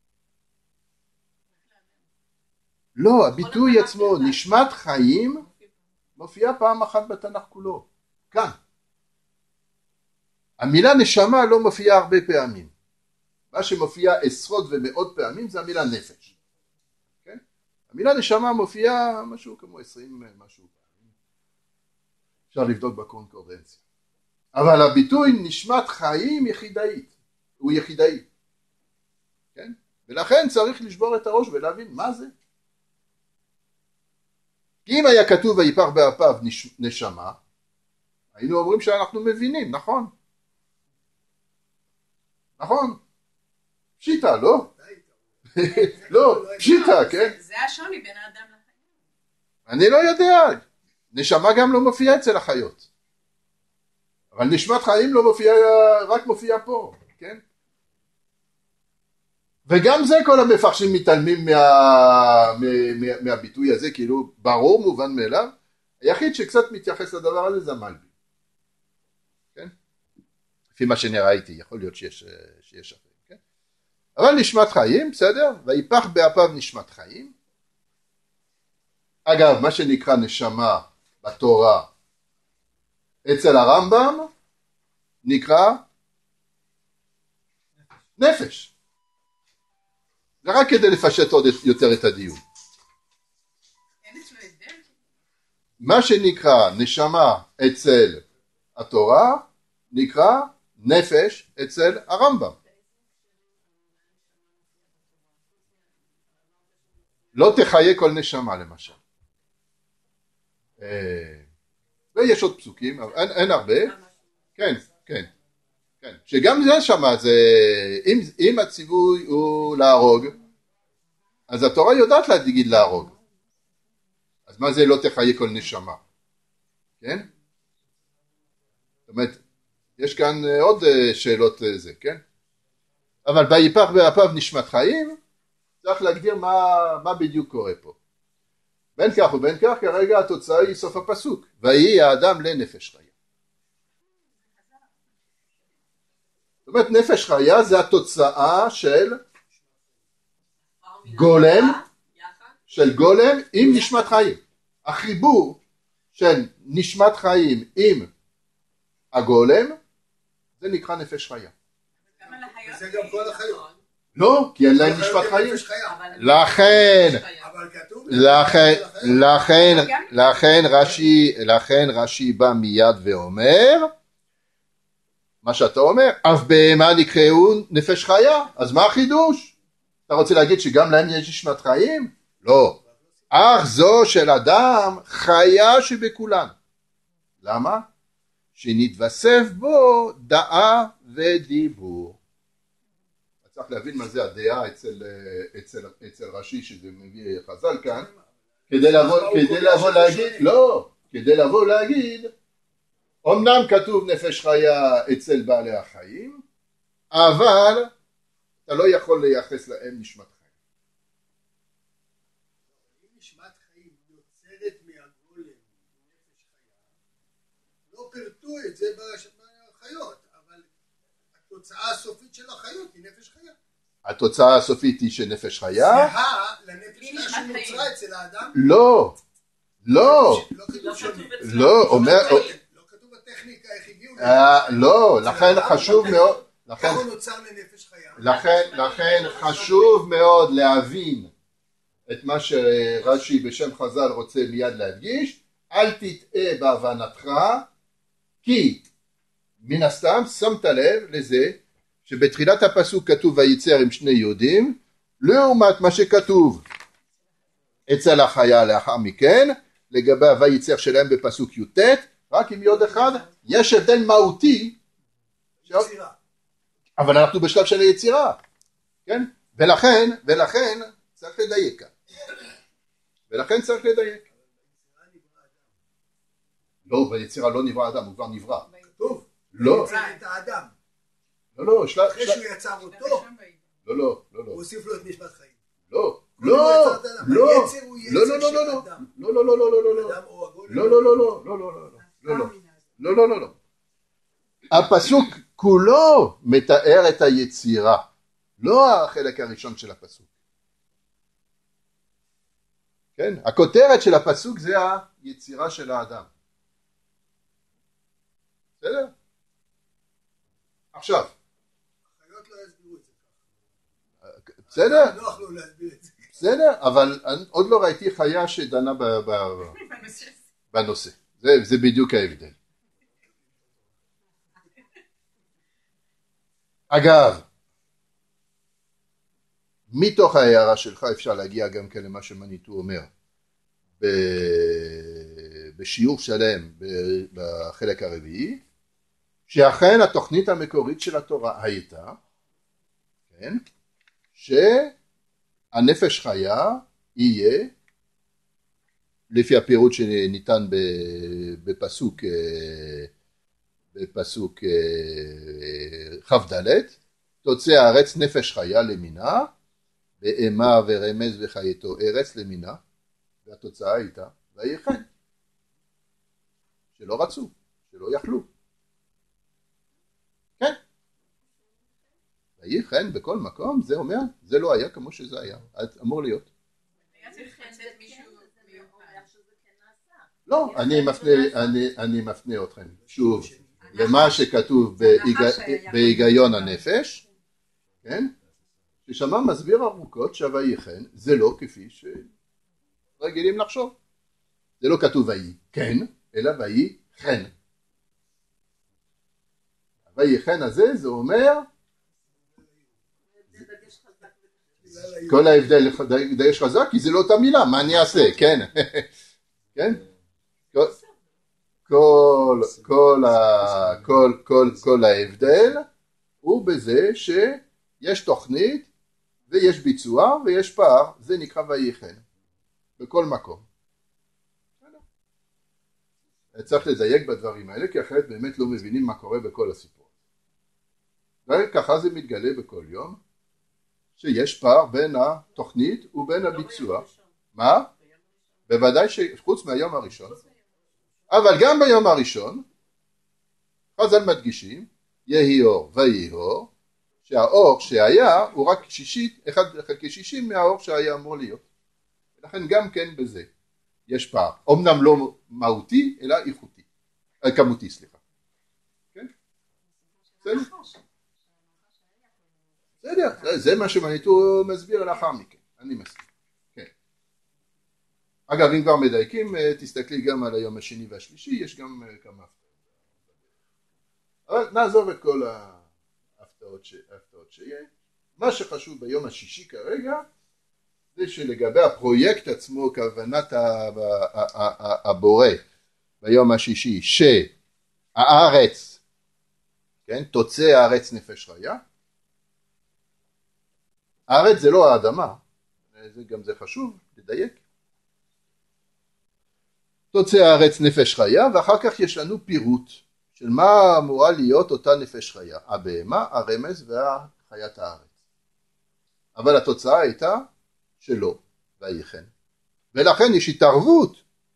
לא, הביטוי עצמו, נשמת חיים, מופיע פעם אחת בתנ"ך כולו. כאן. המילה נשמה לא מופיעה הרבה פעמים. מה שמופיע עשרות ומאות פעמים זה המילה נפש. כן? המילה נשמה מופיעה משהו כמו עשרים משהו פעמים. אפשר לבדוק בקונקורדנציה. אבל הביטוי נשמת חיים יחידאית. הוא יחידאי. כן? ולכן צריך לשבור את הראש ולהבין מה זה. כי אם היה כתוב ויפח באפיו נשמה, היינו אומרים שאנחנו מבינים, נכון? נכון? פשיטה, לא? לא, פשיטה, כן? זה השוני בין האדם לחיים. אני לא יודע, נשמה גם לא מופיעה אצל החיות. אבל נשמת חיים לא מופיעה, רק מופיעה פה, כן? וגם זה כל המפרשים מתעלמים מה, מה, מהביטוי הזה, כאילו ברור מובן מאליו, היחיד שקצת מתייחס לדבר הזה זה המלבי. כן? לפי מה שאני ראיתי, יכול להיות שיש, שיש אחרים, כן? אבל נשמת חיים, בסדר? ויפח באפיו נשמת חיים. אגב, מה שנקרא נשמה בתורה, אצל הרמב"ם, נקרא נפש. זה רק כדי לפשט עוד יותר את הדיון. מה שנקרא נשמה אצל התורה, נקרא נפש אצל הרמב"ם. לא תחיה כל נשמה למשל. ויש עוד פסוקים, אבל אין, אין הרבה. כן, כן. כן. שגם זה שמה, זה, אם, אם הציווי הוא להרוג, אז התורה יודעת להגיד להרוג. אז מה זה לא תחיה כל נשמה? כן? זאת אומרת, יש כאן עוד שאלות זה, כן? אבל ביפח באפיו נשמת חיים, צריך להגדיר מה, מה בדיוק קורה פה. בין כך ובין כך, כרגע התוצאה היא סוף הפסוק. ויהי האדם לנפש חיה. זאת אומרת, נפש חיה זה התוצאה של גולם, של גולם עם נשמת חיים. החיבור של נשמת חיים עם הגולם, זה נקרא נפש חיה. זה גם כל החיות. לא, כי אין להם נשמת חיים. נפש חיה. לכן, אבל כתוב... לכן, לכן, לכן רש"י, לכן רש"י בא מיד ואומר, מה שאתה אומר, אף בהמה נקראו נפש חיה, אז מה החידוש? אתה רוצה להגיד שגם להם יש נשמת חיים? לא. אך זו של אדם חיה שבכולן. למה? שנתווסף בו דעה ודיבור. צריך להבין מה זה הדעה אצל, אצל, אצל רש"י שזה מביא חז"ל כאן, כדי לבוא, כדי לבוא להגיד, לא, כדי לבוא להגיד, אמנם כתוב נפש חיה אצל בעלי החיים, אבל אתה לא יכול לייחס להם נשמת חיים. נשמת חיים יוצרת מהגולם נפש חיה, לא פירטו את זה בחיות, אבל התוצאה הסופית של החיות היא נפש חיה. התוצאה הסופית היא שנפש חיה? זהה לנפש חיה שנוצרה אצל האדם? לא, לא, לא כתוב שם. לא, אומר, לא כתוב בטכניקה איך הגיעו. לא, לכן חשוב מאוד, לכן, ככה הוא נוצר לנפש חיה. לכן, לכן חשוב מאוד להבין את מה שרש"י בשם חז"ל רוצה מיד להדגיש, אל תטעה בהבנתך, כי מן הסתם שמת לב לזה שבתחילת הפסוק כתוב וייצר עם שני יהודים, לעומת מה שכתוב אצל החיה לאחר מכן, לגבי הוייצר שלהם בפסוק י"ט, רק עם יוד אחד, יש הבדל מהותי, יצירה. אבל אנחנו בשלב של היצירה, כן? ולכן, ולכן צריך לדייק כאן. ולכן צריך לדייק. לא, ביצירה לא נברא אדם, הוא כבר נברא. כתוב. לא, יצר את האדם. לא, לא, שלב, אחרי שלב, שהוא יצר אותו, לא, לא, לא, לא, הוא הוסיף לו את נשמת חיים. לא, קודם הוא לא, יצר את האדם. לא, היצר הוא יצר לא, לא, לא, של לא, לא, אדם. לא, לא, לא, לא, לא, לא, לא, אדם או הגולם. לא, לא, לא, לא, לא, לא, לא, לא, לא, לא, לא, לא, לא. הפסוק כולו מתאר את היצירה, לא החלק הראשון של הפסוק. כן? הכותרת של הפסוק זה היצירה של האדם. בסדר? עכשיו. החיות לא יסבירו את זה. בסדר? לא יכלו להסביר את זה. בסדר, אבל אני עוד לא ראיתי חיה שדנה ב, ב, בנושא. זה, זה בדיוק ההבדל. אגב, מתוך ההערה שלך אפשר להגיע גם כן למה שמניטו אומר. ב, בשיעור שלם בחלק הרביעי, שאכן התוכנית המקורית של התורה הייתה, כן, שהנפש חיה יהיה, לפי הפירוט שניתן בפסוק, בפסוק כ"ד, תוצא הארץ נפש חיה למינה, בהמה ורמז וחייתו ארץ למינה, והתוצאה הייתה, ויהי כן, שלא רצו, שלא יכלו. כן. ויהי כן בכל מקום, זה אומר, זה לא היה כמו שזה היה, אמור להיות. היה צריך לצאת מישהו מיוחד. לא, אני מפנה, אני, אני מפנה אתכם שוב למה שכתוב בהיג- בהיגיון הנפש, כן? ששמה מסביר ארוכות שויהי כן, זה לא כפי שרגילים לחשוב. זה לא כתוב ויהי כן, אלא ויהי כן. ויהי כן הזה, זה אומר, כל ההבדל דגש חזק, כי זה לא אותה מילה, מה אני אעשה, כן? כן? כל, כל, כל, ה- כל, כל, כל ההבדל הוא בזה שיש תוכנית ויש ביצוע ויש פער, זה נקרא ויהי כן, בכל מקום. צריך לדייק בדברים האלה, כי אחרת באמת לא מבינים מה קורה בכל הסיפור. וככה זה מתגלה בכל יום, שיש פער בין התוכנית ובין הביצוע. מה? בוודאי שחוץ מהיום הראשון, אבל גם ביום הראשון, חז"ל מדגישים, יהי אור ויהי אור, שהאור שהיה הוא רק שישית, אחד חלקי שישים מהאור שהיה אמור להיות. ולכן גם כן בזה יש פער, אמנם לא מהותי אלא איכותי, כמותי סליחה. כן? בסדר? בסדר, זה מה שמניטו מסביר לאחר מכן, אני מסביר. כן. אגב, אם כבר מדייקים, תסתכלי גם על היום השני והשלישי, יש גם כמה הפתעות. אבל נעזוב את כל ההפתעות ש... שיהיה. מה שחשוב ביום השישי כרגע, זה שלגבי הפרויקט עצמו, כוונת הבורא ביום השישי, שהארץ, כן, תוצא הארץ נפש חיה, הארץ זה לא האדמה, זה גם זה חשוב, לדייק. תוצא הארץ נפש חיה, ואחר כך יש לנו פירוט של מה אמורה להיות אותה נפש חיה, הבהמה, הרמז והחיית הארץ. אבל התוצאה הייתה שלא, ויחן. ולכן יש התערבות.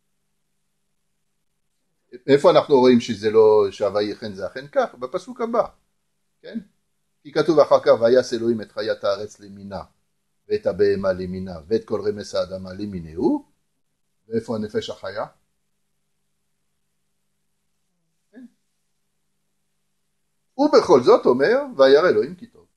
איפה אנחנו רואים שזה לא, שהויחן זה אכן כך? בפסוק הבא, כן? כי כתוב אחר כך, ויעש אלוהים את חיית הארץ למינה, ואת הבהמה למינה, ואת כל רמס האדמה למינהו, ואיפה הנפש החיה? כן? ובכל זאת אומר, וירא אלוהים כי טוב.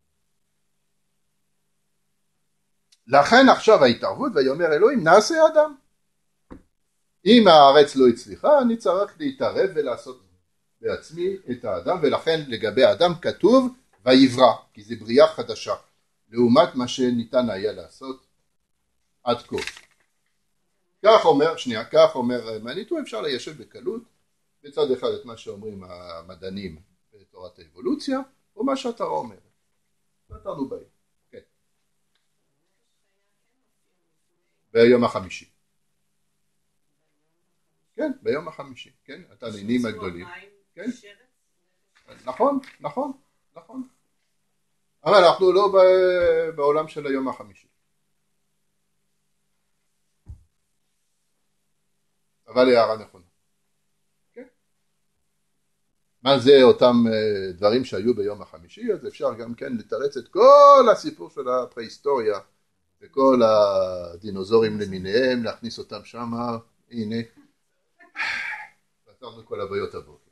לכן עכשיו ההתערבות, ויאמר אלוהים, נעשה אדם. אם הארץ לא הצליחה, אני צריך להתערב ולעשות בעצמי את האדם, ולכן לגבי האדם כתוב, ויברא, כי זה בריאה חדשה, לעומת מה שניתן היה לעשות עד כה. כך אומר, שנייה, כך אומר מניטו, אפשר ליישב בקלות, בצד אחד את מה שאומרים המדענים בתורת האבולוציה, או מה שהתורה אומרת. נתנו בהם, כן. ביום החמישי. כן, ביום החמישי, כן, התנינים הגדולים. כן? נכון, נכון. נכון. אבל אנחנו לא בעולם של היום החמישי. אבל הערה נכונה. כן? מה זה אותם דברים שהיו ביום החמישי? אז אפשר גם כן לתרץ את כל הסיפור של הפרה-היסטוריה וכל הדינוזורים למיניהם, להכניס אותם שם. הנה, פתרנו כל הבעיות הבוקר.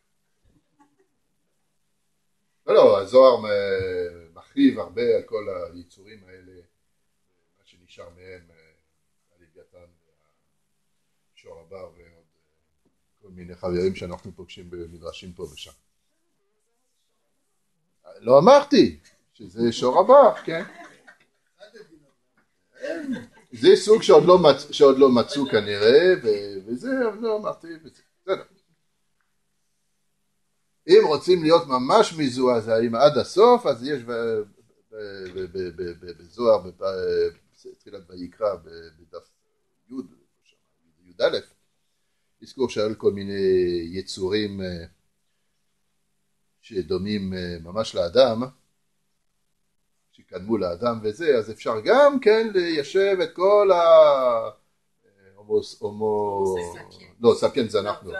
לא, לא, הזוהר מחריב הרבה על כל היצורים האלה, מה שנשאר מהם, הלוויתן והשור הבר ועוד כל מיני חברים שאנחנו פוגשים במדרשים פה ושם. לא אמרתי שזה שור הבר, כן? זה סוג שעוד לא, מצ... שעוד לא מצאו כנראה, ו... וזה, לא אמרתי, וזה, בסדר. אם רוצים להיות ממש מזועזעים עד הסוף, אז יש בזוהר, בתחילת ויקרא, בדף י' י' א', נזכור שהיו כל מיני יצורים שדומים ממש לאדם, שקדמו לאדם וזה, אז אפשר גם כן ליישב את כל ה... הומו... לא, ספיין זה אנחנו.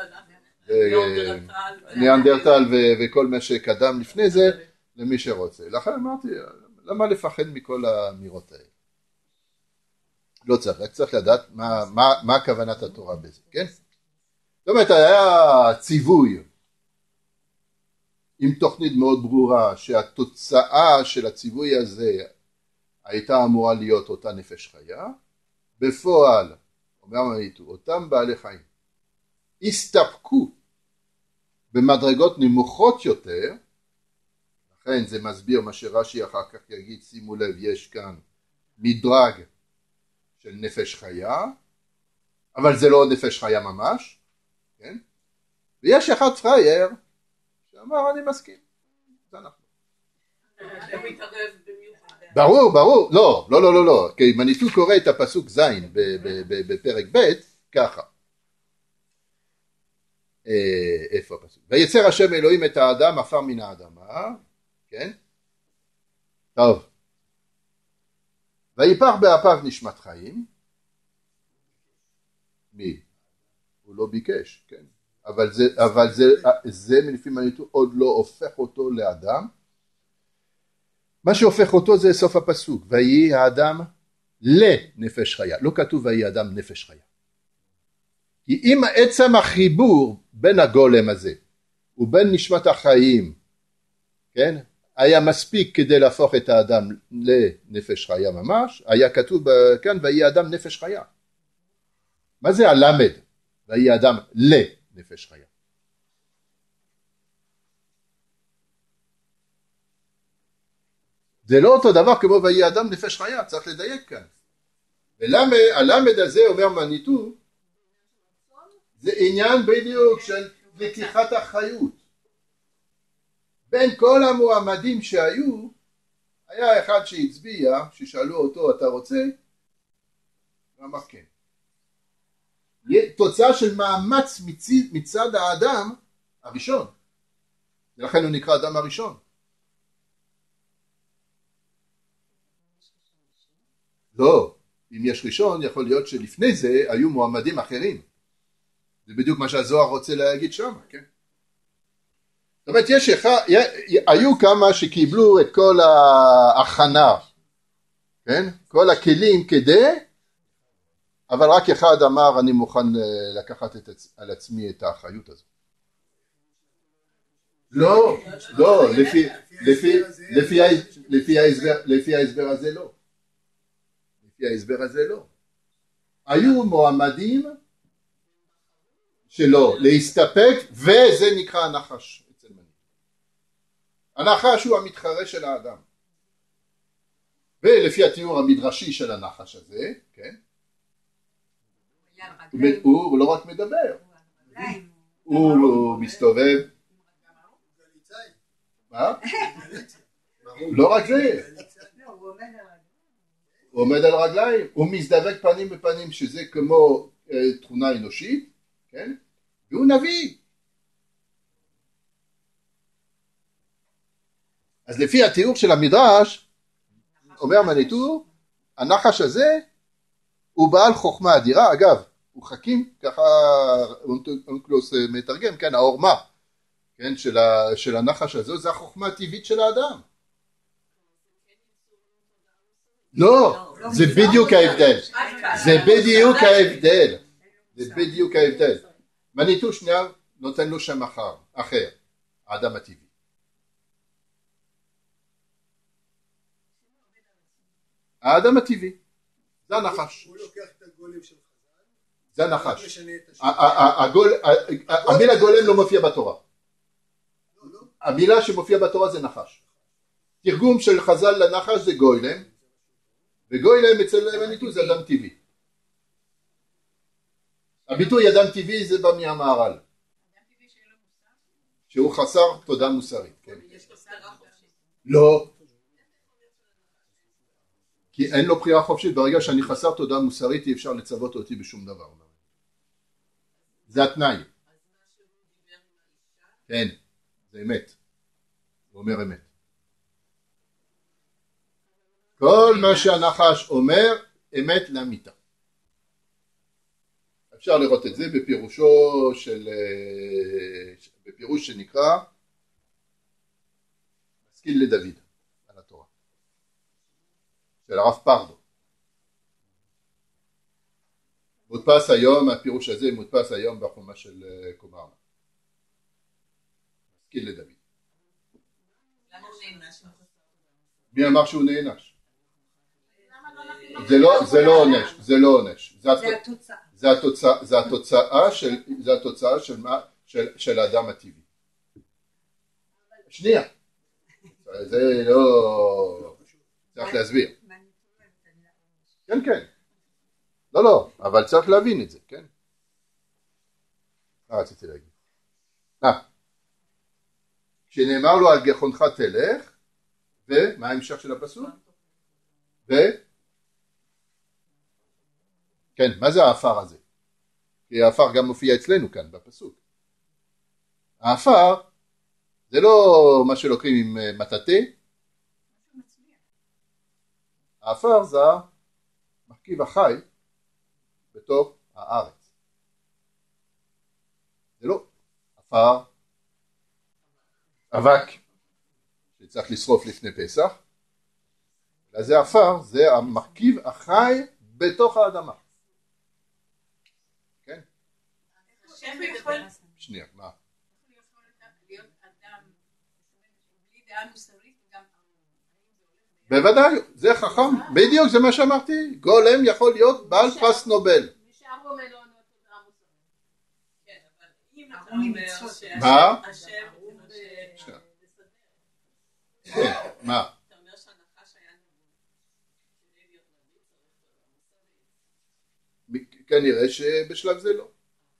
ניאנדרטל וכל מה שקדם לפני זה, למי שרוצה. לכן אמרתי, למה לפחד מכל האמירות האלה? לא צריך, רק צריך לדעת מה, מה, מה כוונת התורה בזה, כן? זאת אומרת, היה ציווי עם תוכנית מאוד ברורה, שהתוצאה של הציווי הזה הייתה אמורה להיות אותה נפש חיה, בפועל, אומר מניטו, אותם בעלי חיים, הסתפקו במדרגות נמוכות יותר, לכן זה מסביר מה שרש"י אחר כך יגיד, שימו לב, יש כאן מדרג של נפש חיה, אבל זה לא נפש חיה ממש, כן? ויש אחד פרייר שאמר אני מסכים, זה אנחנו. ברור, ברור, לא, לא, לא, לא, לא, כי מניטו קורא את הפסוק זין בפרק ב' ככה. איפה הפסוק? ויצר השם אלוהים את האדם עפר מן האדמה, כן? טוב. ויפח באפיו נשמת חיים. מי? הוא לא ביקש, כן? אבל זה, אבל זה, זה מלפי מניטו עוד לא הופך אותו לאדם. מה שהופך אותו זה סוף הפסוק, ויהי האדם לנפש חיה, לא כתוב ויהי האדם נפש חיה. כי אם עצם החיבור בין הגולם הזה ובין נשמת החיים, כן, היה מספיק כדי להפוך את האדם לנפש חיה ממש, היה כתוב כאן ויהי האדם נפש חיה. מה זה הלמד? ויהי האדם לנפש חיה. זה לא אותו דבר כמו ויהי האדם נפש חיה, צריך לדייק כאן. והלמד הזה אומר מניטו, זה עניין בדיוק של לקיחת החיות. בין כל המועמדים שהיו, היה אחד שהצביע, ששאלו אותו אתה רוצה? ואמר כן. תוצאה של מאמץ מצד, מצד האדם הראשון. ולכן הוא נקרא האדם הראשון. לא, אם יש ראשון יכול להיות שלפני זה היו מועמדים אחרים. זה בדיוק מה שהזוהר רוצה להגיד שם, כן? זאת אומרת, יש אחד, היו כמה שקיבלו את כל ההכנה, כן? כל הכלים כדי, אבל רק אחד אמר אני מוכן לקחת את, על עצמי את האחריות הזו. לא, לא, לפי, לפי, לפי, לפי ההסבר, לפי ההסבר הזה לא. לפי ההסבר הזה לא. היו מועמדים שלא, להסתפק, וזה נקרא הנחש אצל מניטו. הנחש הוא המתחרה של האדם. ולפי התיאור המדרשי של הנחש הזה, כן? הוא, הוא לא רק מדבר, הוא מסתובב. מה? לא רק זה. הוא עומד על רגליים, הוא מזדבק פנים בפנים, שזה כמו תכונה אנושית, כן? והוא נביא. אז לפי התיאור של המדרש, אומר מניטו, הנחש הזה הוא בעל חוכמה אדירה. אגב, הוא חכים, ככה אונקלוס מתרגם, כן, העורמה, כן, של, ה, של הנחש הזה, זה החוכמה הטבעית של האדם. לא, זה בדיוק ההבדל. זה בדיוק ההבדל. זה בדיוק ההבדל. מניטו שנייה נותן לו שם אחר, אחר, האדם הטבעי. האדם הטבעי, זה הנחש. הוא לוקח את הגולם של חז"ל, זה הנחש. משנה את השם. המילה גולם לא מופיע בתורה. המילה שמופיע בתורה זה נחש. תרגום של חז"ל לנחש זה גוילם, וגוילם אצל מניטו זה אדם טבעי. הביטוי אדם טבעי זה בא מהמהר"ל. שהוא חסר תודה מוסרית. כן. לא. כי אין לו בחירה חופשית. ברגע שאני חסר תודה מוסרית אי אפשר לצוות אותי בשום דבר. זה התנאי. כן, זה אמת. הוא אומר אמת. כל מה שהנחש אומר אמת לאמיתה. אפשר לראות את זה בפירושו של, בפירוש שנקרא משכיל לדוד על התורה של הרב פרדו. מודפס היום, הפירוש הזה מודפס היום בחומה של קומרנה. משכיל לדוד. למה הוא נענש? מי אמר שהוא נענש? זה לא, זה לא עונש, זה לא עונש. זה התוצאה. זה התוצאה, זה התוצאה של, זה התוצאה של מה, של, של האדם הטבעי. שנייה. זה לא, צריך להסביר. כן, כן. לא, לא, אבל צריך להבין את זה, כן? מה רציתי להגיד? אה. כשנאמר לו על גחונך תלך, ומה ההמשך של הפסוק? ו... כן, מה זה האפר הזה? כי האפר גם מופיע אצלנו כאן בפסוק. האפר זה לא מה שלוקחים עם מטאטה. האפר זה מרכיב החי בתוך הארץ. זה לא, עפר, אבק, שצריך לשרוף לפני פסח, אלא זה עפר, זה המרכיב החי בתוך האדמה. כן? השם יכול שנייה, מה? להיות אדם בלי דעה מוסרית וגם בוודאי, זה חכם, בדיוק זה מה שאמרתי, גולם יכול להיות בעל פרס נובל. נשאר בו ממנו תודעה מוסרית. כן, אבל אם אתה אומר שהשם מה? השם כן, מה? אתה אומר שהנחש היה נביא כדי להיות נביא צריך להיות מוסרי. כנראה שבשלב זה לא.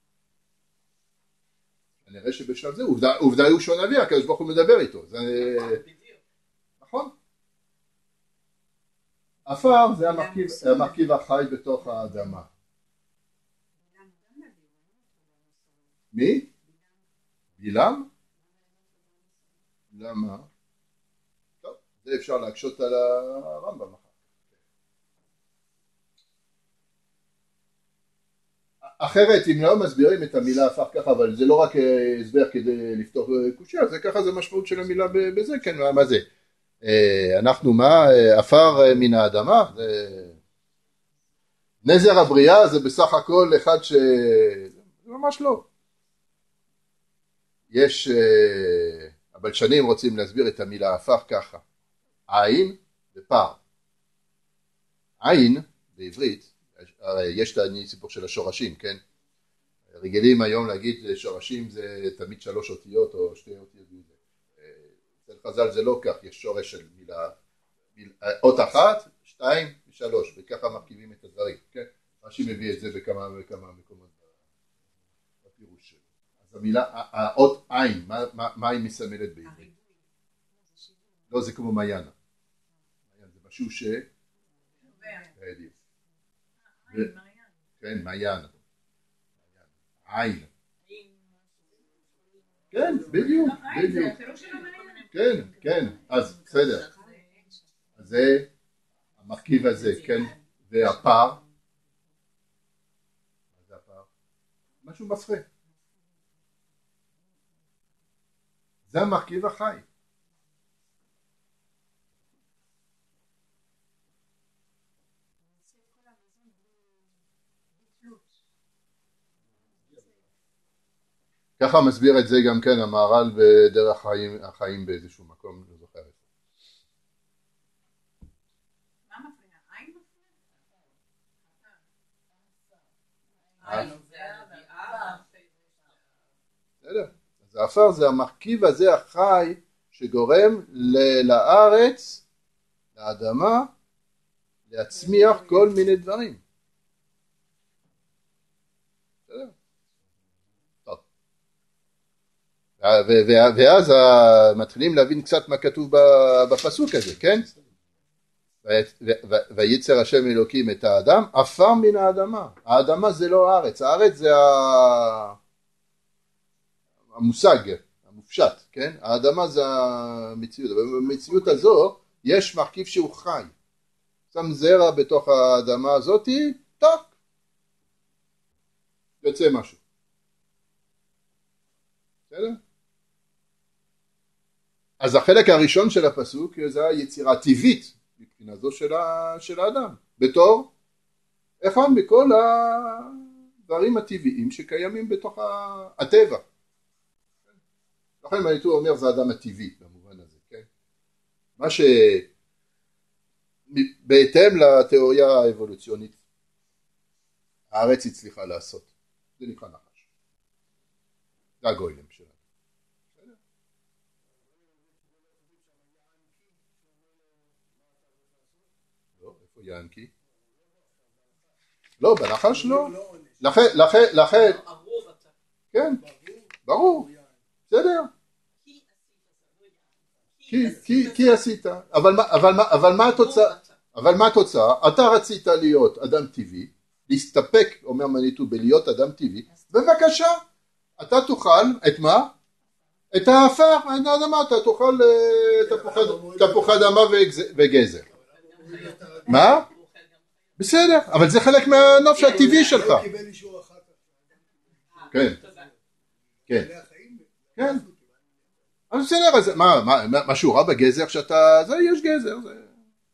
כנראה שבשלב זה, עובדה, עובדה הוא שהוא נביא, הקדוש ברוך הוא מדבר איתו. זה... נכון. עפר זה המרכיב, המרכיב החי בתוך האדמה. מי? בלעם? למה? טוב, זה אפשר להקשות על הרמב"ם. אחרת אם לא מסבירים את המילה עפר ככה, אבל זה לא רק הסבר כדי לפתור קושיה, זה ככה זה משמעות של המילה בזה, כן, מה זה? אנחנו מה? עפר מן האדמה? נזר הבריאה זה בסך הכל אחד ש... זה ממש לא. יש, הבלשנים רוצים להסביר את המילה עפר ככה, עין ופר. עין בעברית, הרי יש את הסיפור של השורשים, כן? רגילים היום להגיד שורשים זה תמיד שלוש אותיות או שתי אותיות. אצל חז"ל זה לא כך, יש שורש של מילה, מילה אות אחת, שתיים ושלוש, וככה מרכיבים את הדברים, כן? רש"י מביא את זה בכמה וכמה מקומות בפירוש שלו. אז המילה, האות עין, מה, מה, מה היא מסמלת בעברית? לא, זה כמו מעיין. מעיין זה משהו ש... בדיוק. כן, מעיין. עין. כן, בדיוק, בדיוק. כן, כן, אז בסדר. אז זה המרכיב הזה, כן, והפער. מה זה הפער? משהו מפרה. זה המרכיב החי. ככה מסביר את זה גם כן המהר"ל בדרך החיים, החיים באיזשהו מקום, לא זוכר את זה. מה מפריע? עין מפריע? עין זה הרביעה. בסדר. אז העפר זה המרכיב הזה החי שגורם לארץ, לאדמה, להצמיח כל מיני דברים. בסדר. ואז מתחילים להבין קצת מה כתוב בפסוק הזה, כן? ויצר השם אלוקים את האדם, עפר מן האדמה. האדמה זה לא הארץ, הארץ זה המושג, המופשט, כן? האדמה זה המציאות, ובמציאות הזו יש מרכיב שהוא חי. שם זרע בתוך האדמה הזאת, טוב, יוצא משהו. בסדר? אז החלק הראשון של הפסוק זה היצירה הטבעית מבחינה זו של, ה... של האדם, בתור אחד מכל הדברים הטבעיים שקיימים בתוך הטבע. לכן מניטו אומר זה האדם הטבעי במובן הזה, כן? מה שבהתאם לתיאוריה האבולוציונית הארץ הצליחה לעשות, זה נקרא נחש. זה הגוילם שלנו. ינקי? לא, בנחש לא. לכן, לכן, לכן. כן, ברור. בסדר. כי עשית. אבל מה התוצאה? אבל מה התוצאה? אתה רצית להיות אדם טבעי, להסתפק, אומר מניטו, בלהיות אדם טבעי, בבקשה, אתה תאכל את מה? את האפר, את האדמה, אתה תאכל תפוחי אדמה וגזר. מה? בסדר, אבל זה חלק מהנופש הטבעי שלך. כן, כן, כן. אז בסדר, אז מה, מה, מה, משהו רע בגזר שאתה, זה, יש גזר, זה...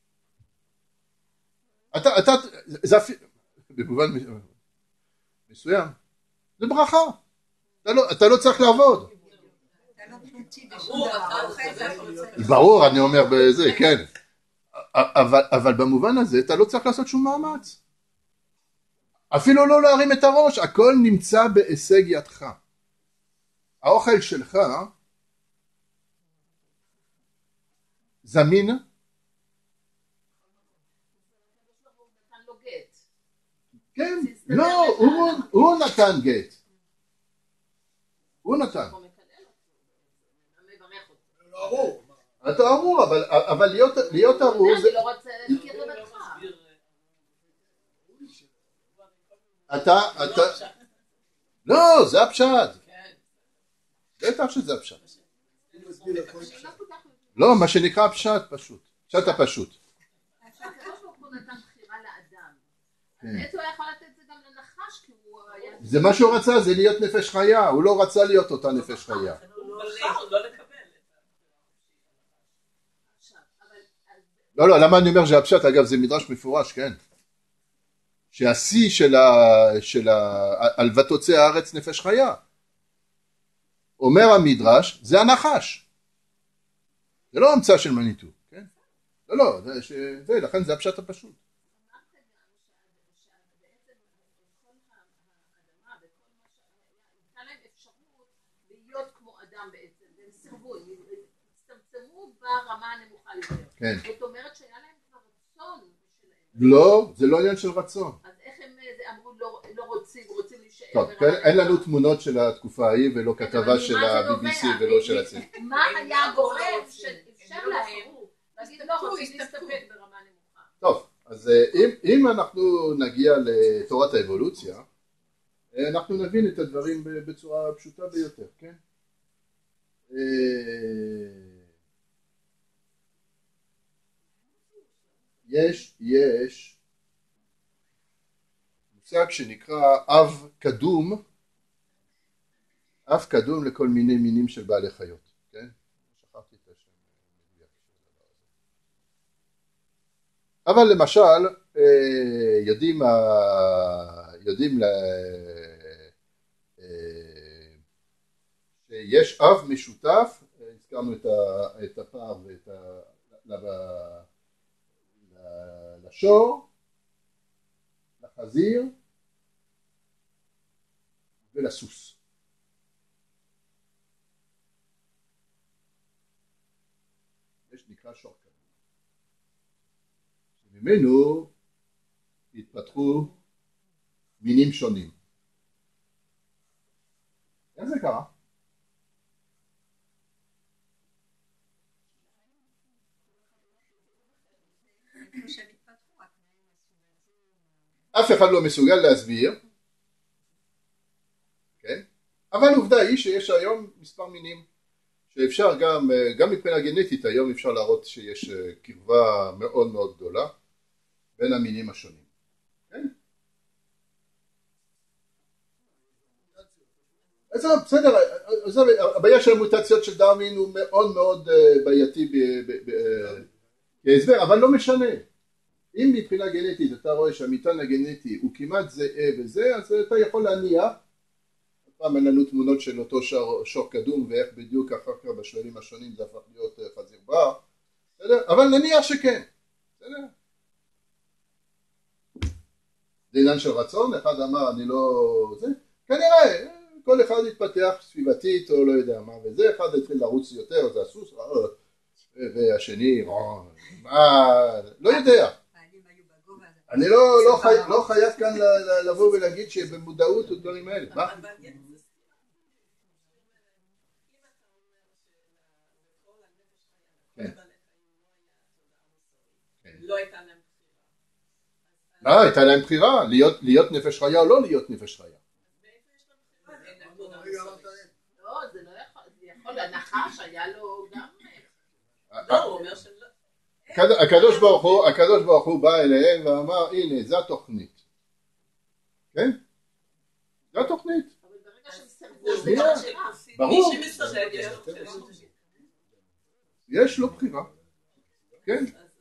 אתה, אתה, זה אפילו, במובן מסוים, זה ברכה. אתה לא, אתה לא צריך לעבוד. אתה לא תלותי בשום דבר, אוכל ואתה רוצה... ברור, אני אומר בזה, כן. אבל, אבל במובן הזה אתה לא צריך לעשות שום מאמץ. אפילו לא להרים את הראש, הכל נמצא בהישג ידך. האוכל שלך זמין. נתן לו גט. כן, לא, הוא, הוא נתן גט. הוא נתן. הוא מקלל אותו, מברך אותו. לא ארור. אתה ארור, אבל, אבל להיות, להיות ארור זה... אני לא רוצה להזכיר לבתך. אתה, אתה... לא, זה הפשט. בטח שזה הפשט. לא, מה שנקרא הפשט פשוט. פשט הפשוט. הקדוש ברוך הוא נתן בחירה לאדם. בעצם הוא יכול לתת את זה גם לנחש, כי הוא היה... זה מה שהוא רצה, זה להיות נפש חיה. הוא לא רצה להיות אותה נפש חיה. הוא לא לקבל. לא, לא, למה אני אומר שזה הפשט? אגב, זה מדרש מפורש, כן. שהשיא של ה... של ה... על ותוצא הארץ נפש חיה. אומר המדרש, זה הנחש. זה לא המצאה של מניטו, כן? לא, לא, זה, ש... זה, לכן זה הפשט הפשוט. להיות כמו אדם בעצם, והם סירבו, הם הצטמצמו ברמה הנמוכה יותר. כן. זאת אומרת שהיה להם כבר רצון שלהם. לא, זה לא עניין של רצון. אז איך הם אמרו לא, לא רוצים, רוצים להישאר טוב, ברמה כן, אין הנמוכה? לנו תמונות של התקופה ההיא ולא כתבה של ה-בי בי סי ולא של הצי. מה היה הגורם שאפשר להם להגיד לא רוצים להסתפק ברמה נמוכה? טוב, אז אם, אם אנחנו נגיע לתורת האבולוציה, אנחנו נבין את הדברים בצורה פשוטה ביותר, כן? יש, יש מושג שנקרא אב קדום, אב קדום לכל מיני מינים של בעלי חיות, כן? שכחתי את השם מדויק של הדבר הזה. אבל למשל, יודעים, יודעים ל... שיש אב משותף, הזכרנו את הפר ואת לשור, לחזיר ולסוס. יש נקרא שור קדום. שממנו התפתחו מינים שונים. איך זה קרה? אף אחד לא מסוגל להסביר, כן? אבל עובדה היא שיש היום מספר מינים שאפשר גם, גם מבחינה גנטית היום אפשר להראות שיש קרבה מאוד מאוד גדולה בין המינים השונים, כן? אז בסדר, הבעיה של המוטציות של דרווין הוא מאוד מאוד בעייתי כהסבר, אבל לא משנה. אם מבחינה גנטית אתה רואה שהמטען הגנטי הוא כמעט זהה וזה, אז אתה יכול להניח, פעם אין לנו תמונות של אותו שור, שור קדום ואיך בדיוק אחר כך בשלבים השונים זה הפך להיות חזיר בר, בסדר? אבל נניח שכן, בסדר? זה עניין של רצון, אחד אמר אני לא... זה, כנראה, כל אחד התפתח סביבתית או לא יודע מה, וזה אחד התחיל לרוץ יותר, זה הסוס, והשני, מה, לא יודע. אני לא, לא, חי, לא חייב כאן לבוא ולהגיד שבמודעות ודברים האלה, מה? לא הייתה להם בחירה. אה, הייתה להם בחירה, להיות נפש חיה או לא להיות נפש חיה. לא, זה לא יכול, זה יכול, הנחש היה לו גם... לא, הוא אומר שלא. הקדוש ברוך הוא, הקדוש ברוך הוא בא אליהם ואמר, הנה, זו התוכנית. כן? זו התוכנית. אבל ברגע שהם סירבו. זה דבר שכוסית. ברור. מי שמסרב יש לו בחירה חופשית. יש לו בחירה. כן.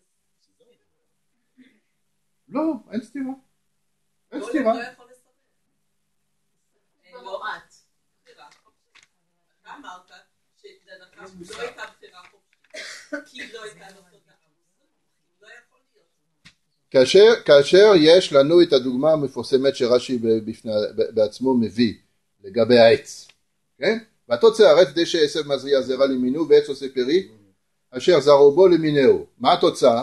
לא, אין סתירה. אין לא, סתירה. לא יכול לסרב. אין לו את. בחירה חופשית. אתה אמרת שלנקם לא הייתה בחירה חופשית. כי לא הייתה לו תודעה. לא יכול להיות. כאשר, כאשר יש לנו את הדוגמה המפורסמת שרש"י בפני, בעצמו מביא לגבי העץ, כן? והתוצא הרץ דשא עשב מזריע זרע למינו ועץ עושה פרי אשר זרעו בו למינהו. מה התוצאה?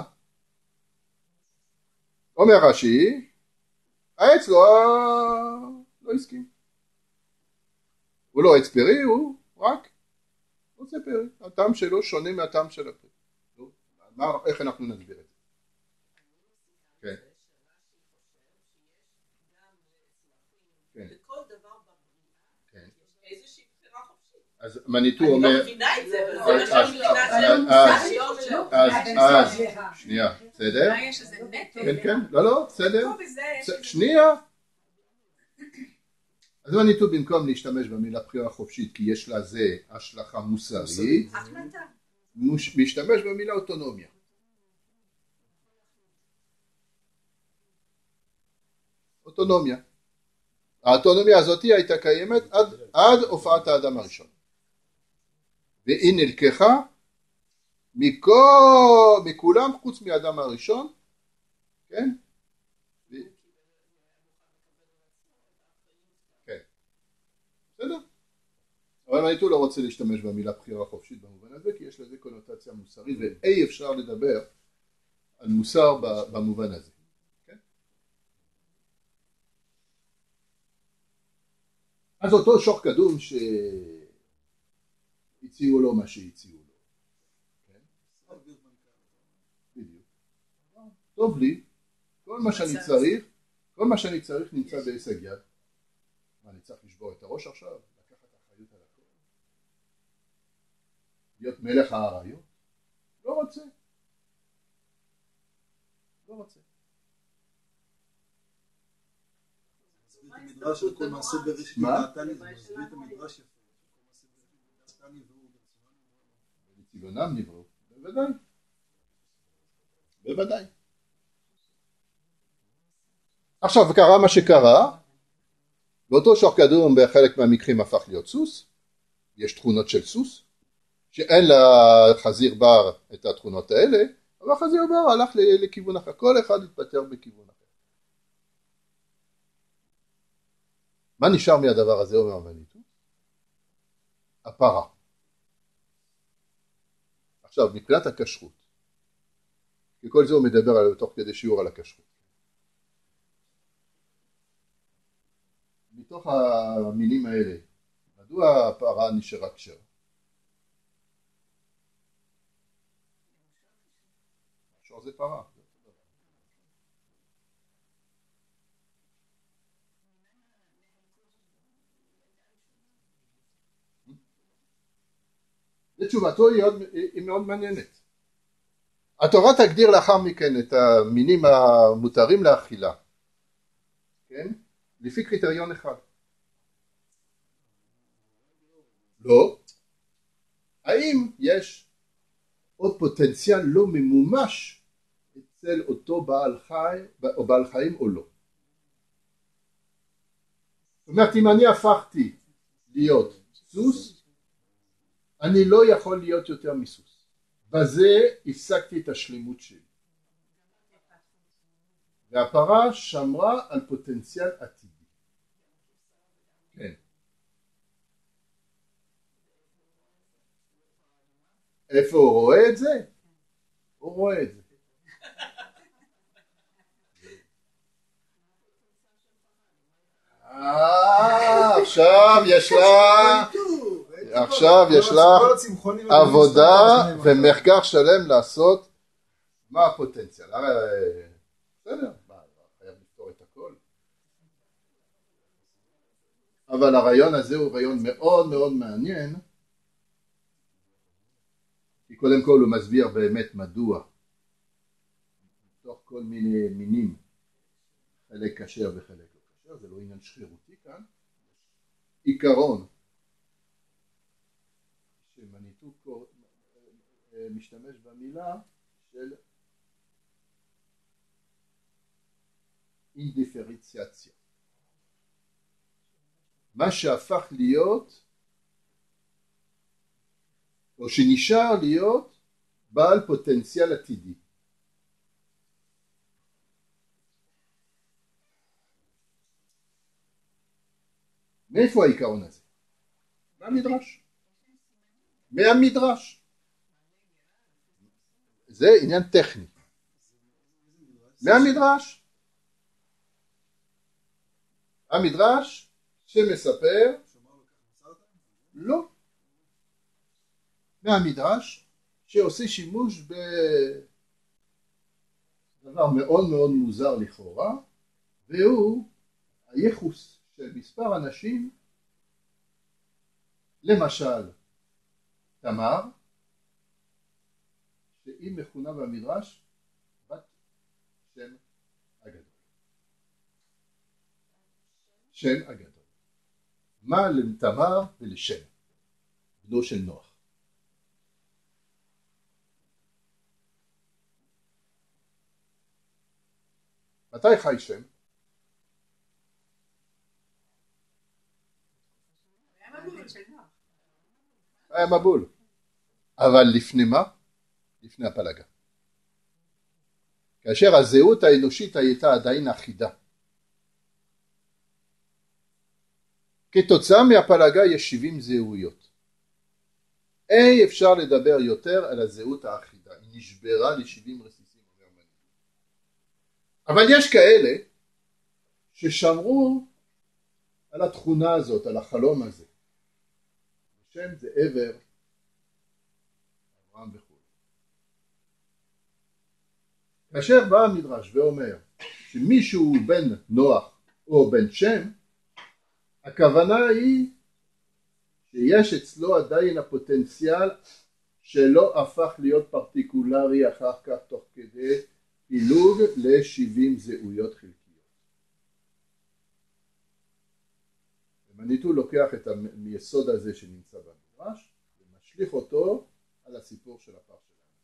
אומר רש"י, העץ לא, לא הסכים. הוא לא עץ פרי, הוא רק עושה פרי. הטעם שלו שונה מהטעם של הפרי. מה, איך אנחנו נסביר את זה? כן. כן. בכל דבר בבריאה כן. יש איזושהי בחירה חופשית. אז מניטו אני אומר, לא מבינה את זה, אבל זה מה אז- שאני מבינה אז- שהיום לא. אז, אז, שנייה, בסדר? אולי יש איזה נטל. כן, כן, לא, לא, בסדר. פה וזה יש איזה... שנייה. אז מניטו במקום להשתמש במילה בחירה חופשית, כי יש לזה השלכה מוסרית, החלטה. מוש- משתמש במילה אוטונומיה. אוטונומיה. האוטונומיה הזאת הייתה קיימת עד, עד הופעת האדם הראשון. והיא נלקחה מכל, מכולם חוץ מהאדם הראשון, כן? ו... כן. בסדר? אבל מניטו לא רוצה להשתמש במילה בחירה חופשית במובן הזה, כי יש לזה קונוטציה מוסרית, ואי אפשר לדבר על מוסר במובן הזה. כן? אז אותו שוך קדום שהציעו לו מה שהציעו לו. כן? בדיוק. טוב לי, כל מה שאני צריך, כל מה שאני צריך נמצא בהישג יד. מה, אני צריך לשבור את הראש עכשיו? לקחת אחריות על הכל? להיות מלך האריות? לא רוצה. לא רוצה. מסביר את המדרש של כל מעשה בראשית. מה? נתן לי, זה מסביר את המדרש יפה. כל מעשה בראשית, נתן לי והוא ברצונם. בצבעונם נבראו. בוודאי. בוודאי. עכשיו קרה מה שקרה, ואותו שוך קדום בחלק מהמקרים הפך להיות סוס, יש תכונות של סוס, שאין לחזיר בר את התכונות האלה, אבל חזיר בר הלך לכיוון אחר, כל אחד התפטר בכיוון אחר. מה נשאר מהדבר הזה, אומר מניטו? הפרה. עכשיו, מבחינת הכשרות, כי כל זה הוא מדבר עליו תוך כדי שיעור על הכשרות. מתוך המילים האלה, מדוע הפרה נשארה כשרה? שור זה פרה. ותשובתו היא, עוד, היא מאוד מעניינת. התורה תגדיר לאחר מכן את המינים המותרים לאכילה, כן? לפי קריטריון אחד. לא. האם יש עוד פוטנציאל לא ממומש אצל אותו בעל חי או בעל חיים או לא? זאת אומרת, אם אני הפכתי להיות סוס, אני לא יכול להיות יותר מסוס. בזה הפסקתי את השלימות שלי. והפרה שמרה על פוטנציאל עתידי. כן. איפה הוא רואה את זה? הוא רואה את זה. אה, עכשיו יש לה, עכשיו יש לה עבודה ומחקר שלם לעשות מה הפוטנציאל. הרי, בסדר, חייב לפתור את הכל. אבל הרעיון הזה הוא רעיון מאוד מאוד מעניין, כי קודם כל הוא מסביר באמת מדוע בתוך כל מיני מינים חלק כשר וחלק לא כשר, זה לא עניין שרירותי כאן, עיקרון שמניטו משתמש במילה של אינדיפרנציאציה. מה שהפך להיות או שנשאר להיות בעל פוטנציאל עתידי. מאיפה העיקרון הזה? מהמדרש. מהמדרש. זה עניין טכני. מהמדרש. המדרש שמספר לא. מהמדרש שעושה שימוש בדבר מאוד מאוד מוזר לכאורה, והוא הייחוס של מספר אנשים, למשל תמר, שהיא מכונה במדרש בת שם הגדול. שם הגדול. מה לתמר ולשם? בנו של נוח. מתי חי שם? היה מבול. אבל לפני מה? לפני הפלגה. כאשר הזהות האנושית הייתה עדיין אחידה. כתוצאה מהפלגה יש שבעים זהויות. אי אפשר לדבר יותר על הזהות האחידה. היא נשברה ל-שבעים רסיסים. אבל יש כאלה ששמרו על התכונה הזאת, על החלום הזה. השם זה עבר, אברהם וכו'. כאשר בא המדרש ואומר שמישהו בן נוח או בן שם, הכוונה היא שיש אצלו עדיין הפוטנציאל שלא הפך להיות פרטיקולרי אחר כך תוך כדי פילוג ל-שבעים זהויות חלקיות. ומניטו לוקח את היסוד הזה שנמצא במדרש ומשליך אותו על הסיפור של הפר שלנו.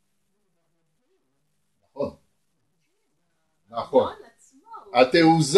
נכון. נכון. התעוזה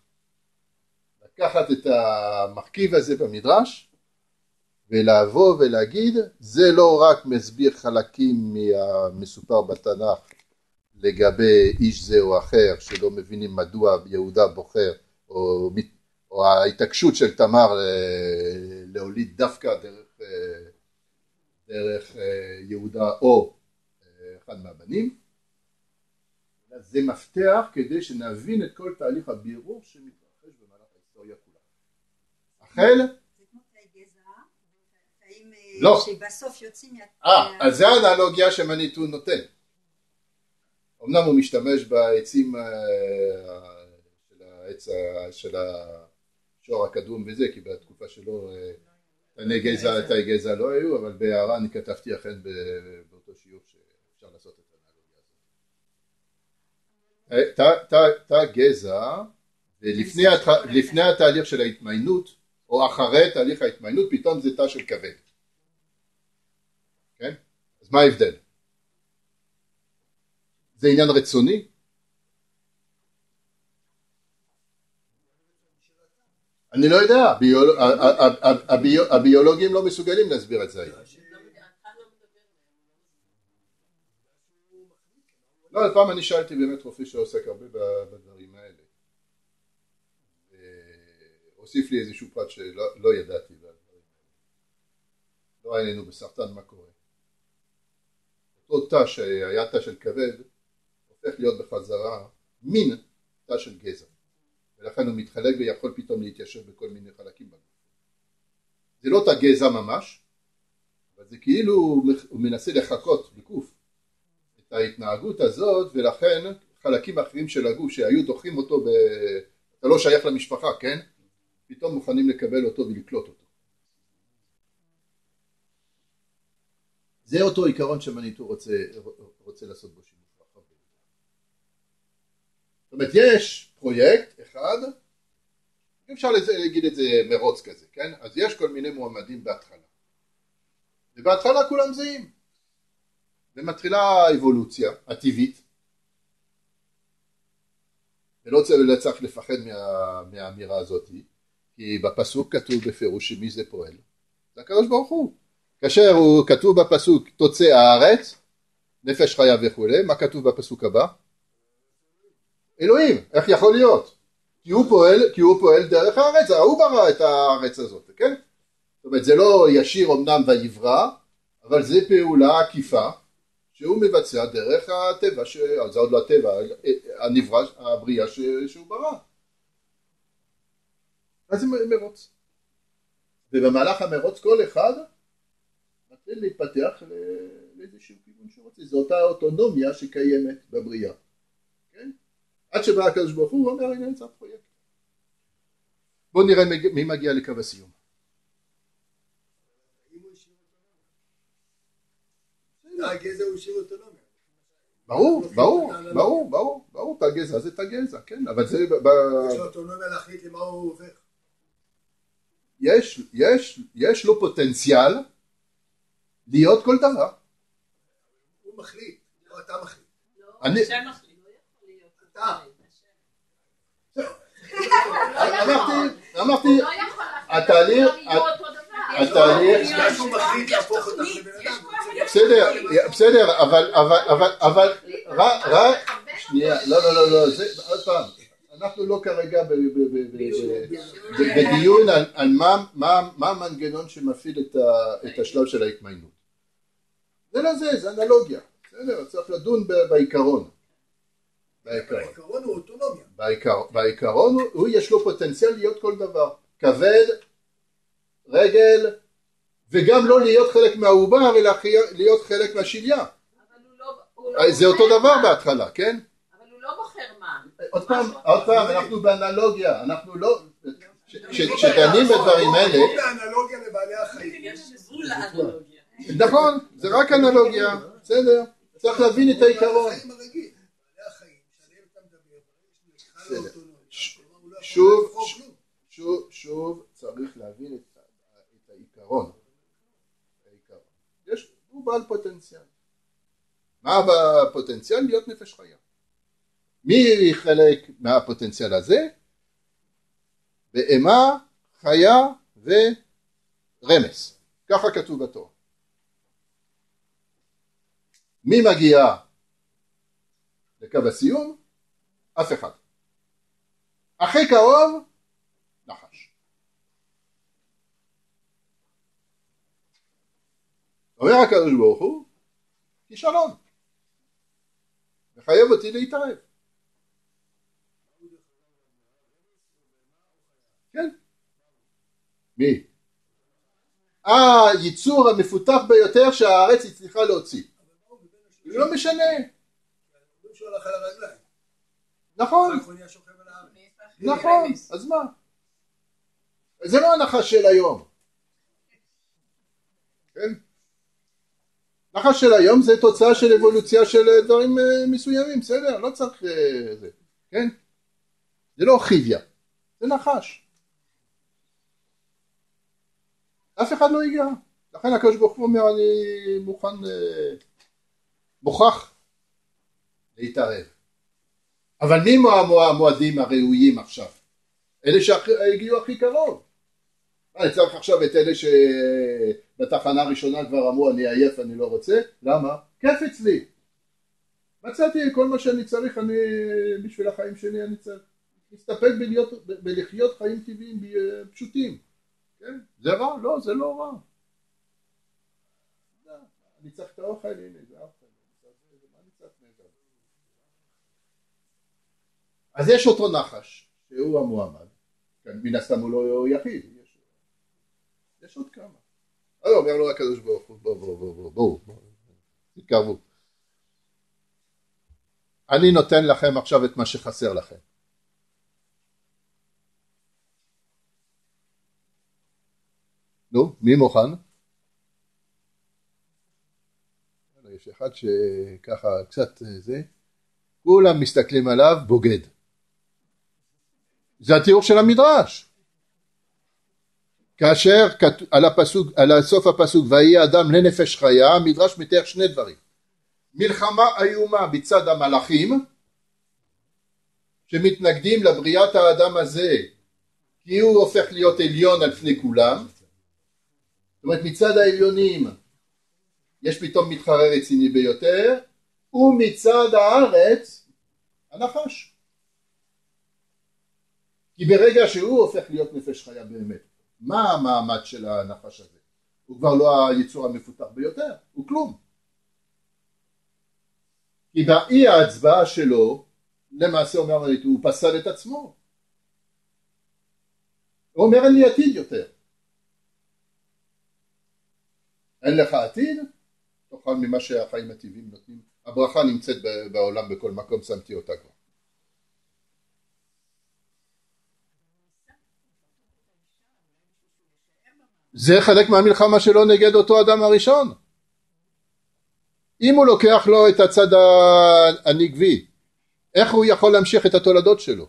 לקחת את המרכיב הזה במדרש ולעבור ולהגיד זה לא רק מסביר חלקים מהמסופר בתנ"ך לגבי איש זה או אחר שלא מבינים מדוע יהודה בוחר או, או ההתעקשות של תמר להוליד דווקא דרך, דרך יהודה או אחד מהבנים. זה מפתח כדי שנבין את כל תהליך הבירור שמתרחש במהלך ההיסטוריה כולה. החל? זה כמו תאי גזע, תאים לא. שבסוף יוצאים... אה, אז זה האנלוגיה שמניטו נותן. אמנם הוא משתמש בעצים של העץ של השור הקדום וזה, כי בתקופה שלו תאי גזע, תאי גזע לא היו, אבל בהערה אני כתבתי אכן באותו שיעור שאפשר לעשות את האנלוגיה הזאת. תא גזע, לפני התהליך של ההתמיינות, או אחרי תהליך ההתמיינות, פתאום זה תא של כבד. כן? אז מה ההבדל? זה עניין רצוני? אני לא יודע, הביולוגים לא מסוגלים להסביר את זה היום. לא, פעם אני שאלתי באמת רופא שעוסק הרבה בדברים האלה. הוסיף לי איזשהו פרט שלא ידעתי בדברים האלה. לא ראינו בסרטן מה קורה. אותו תא שהיה תא של כבד, הופך להיות בחזרה מין תא של גזע. ולכן הוא מתחלק ויכול פתאום להתיישב בכל מיני חלקים בגוף. זה לא תא גזע ממש, אבל זה כאילו הוא מנסה לחכות בגוף את ההתנהגות הזאת, ולכן חלקים אחרים של הגוף שהיו דוחים אותו, ב... אתה לא שייך למשפחה, כן? פתאום מוכנים לקבל אותו ולקלוט אותו. זה אותו עיקרון שמניטו רוצה, רוצה לעשות בו שימוש. זאת אומרת, יש פרויקט אחד אי אפשר להגיד את זה מרוץ כזה, כן? אז יש כל מיני מועמדים בהתחלה. ובהתחלה כולם זהים. ומתחילה האבולוציה הטבעית. ולא צריך לפחד מה, מהאמירה הזאת, כי בפסוק כתוב בפירוש שמי זה פועל. זה הקדוש ברוך הוא. כאשר הוא כתוב בפסוק תוצא הארץ, נפש חיה וכו', מה כתוב בפסוק הבא? אלוהים, איך יכול להיות? כי הוא פועל, כי הוא פועל דרך הארץ, הוא ברא את הארץ הזאת, כן? זאת אומרת, זה לא ישיר אמנם ויברא, אבל זה פעולה עקיפה, שהוא מבצע דרך הטבע, ש... זה עוד לא הטבע, הנברא, הבריאה ש... שהוא ברא. אז זה מרוץ. ובמהלך המרוץ כל אחד מתחיל להתפתח לאיזשהו כיוון שרוצה. זו אותה אוטונומיה שקיימת בבריאה. כן? עד שבא הקדוש ברוך הוא, הוא אומר, הנה נצא פרויקט. בואו נראה מי מגיע לקו הסיום. הגזע הוא שיר אוטונומיה. ברור, ברור, ברור, ברור, ברור, תא גזע זה תא גזע, כן, אבל זה... יש לו אוטונומיה להחליט למה הוא עובר. יש, יש, יש לו פוטנציאל להיות כל דבר. הוא מחליט, לא אתה מחליט. אני... השם מחליט. אתה. אמרתי, אמרתי, הוא לא יכול התהליך, להחליט להיות אותו דבר. התהליך, בגלל שהוא מחליט להפוך אותך לבן אדם. בסדר, בסדר, אבל, אבל, אבל, אבל, רק, רק, שנייה, לא, לא, לא, לא, זה, עוד פעם, אנחנו לא כרגע בדיון על מה המנגנון שמפעיל את השלב של ההתמיינות. זה לא זה, זה אנלוגיה, בסדר, צריך לדון בעיקרון. בעיקרון הוא אוטונומיה. בעיקרון הוא, יש לו פוטנציאל להיות כל דבר, כבד, רגל, וגם לא להיות חלק מהעובר, אלא להיות חלק מהשליה. זה אותו דבר בהתחלה, כן? אבל הוא לא בוחר מה. עוד פעם, עוד פעם, אנחנו באנלוגיה, אנחנו לא... כשדנים בדברים האלה... הוא באנלוגיה לבעלי החיים. יש גבול לאנלוגיה. נכון, זה רק אנלוגיה, בסדר. צריך להבין את העיקרון. החיים הרגיל, בעלי החיים, שעליהם אתה מדבר, יש לו אוטונומיה. שוב, שוב, שוב, צריך להבין את העיקרון. יש, הוא בעל פוטנציאל. מה בפוטנציאל? להיות נפש חיה. מי חלק מהפוטנציאל הזה? בהמה, חיה ורמס. ככה כתוב בתורה. מי מגיע לקו הסיום? אף אחד. הכי קרוב, נחש. אומר הקדוש ברוך הוא, כישלון. מחייב אותי להתערב. כן. מי? היצור המפותח ביותר שהארץ הצליחה להוציא. זה לא משנה. שהוא הלך על הרגליים. נכון. הוא שוכב על הארץ. נכון, אז מה? זה לא הנחש של היום. כן? נחש של היום זה תוצאה של אבולוציה של דברים מסוימים, בסדר? לא צריך זה, כן? זה לא חיביה, זה נחש. אף אחד לא הגיע. לכן הקדוש ברוך הוא אומר, אני מוכן, מוכרח להתערב. אבל מי המועדים הראויים עכשיו? אלה שהגיעו הכי קרוב. אני צריך עכשיו את אלה שבתחנה הראשונה כבר אמרו אני עייף, אני לא רוצה. למה? כיף אצלי. מצאתי כל מה שאני צריך, אני בשביל החיים שלי אני צריך. מסתפק בלהיות, בלחיות חיים טבעיים פשוטים. כן? זה רע? לא, זה לא רע. אני צריך את האוכל, הנה, זה אוכל. אני צריך נגד. אז יש אותו נחש, שהוא המועמד. מן הסתם הוא לא יחיד. יש, יש עוד כמה. אז אומר לו הקדוש ברוך הוא, בואו, בואו, בואו, בואו, בואו, תתקרבו. אני נותן לכם עכשיו את מה שחסר לכם. נו, מי מוכן? יש אחד שככה קצת זה, כולם מסתכלים עליו בוגד. זה התיאור של המדרש. כאשר על הפסוק, על סוף הפסוק ויהי אדם לנפש חיה, המדרש מתאר שני דברים. מלחמה איומה בצד המלאכים שמתנגדים לבריאת האדם הזה כי הוא הופך להיות עליון על פני כולם. זאת אומרת מצד העליונים יש פתאום מתחרה רציני ביותר, ומצד הארץ הנחש. כי ברגע שהוא הופך להיות נפש חיה באמת, מה המעמד של הנחש הזה? הוא כבר לא היצור המפותח ביותר, הוא כלום. כי באי ההצבעה שלו, למעשה אומר מניטו, הוא פסל את עצמו. הוא אומר אין לי עתיד יותר. אין לך עתיד? תאכל ממה שהחיים הטבעיים נותנים. הברכה נמצאת בעולם בכל מקום, שמתי אותה כבר. זה חלק מהמלחמה שלו נגד אותו אדם הראשון. אם הוא לוקח לו את הצד הנגבי, איך הוא יכול להמשיך את התולדות שלו?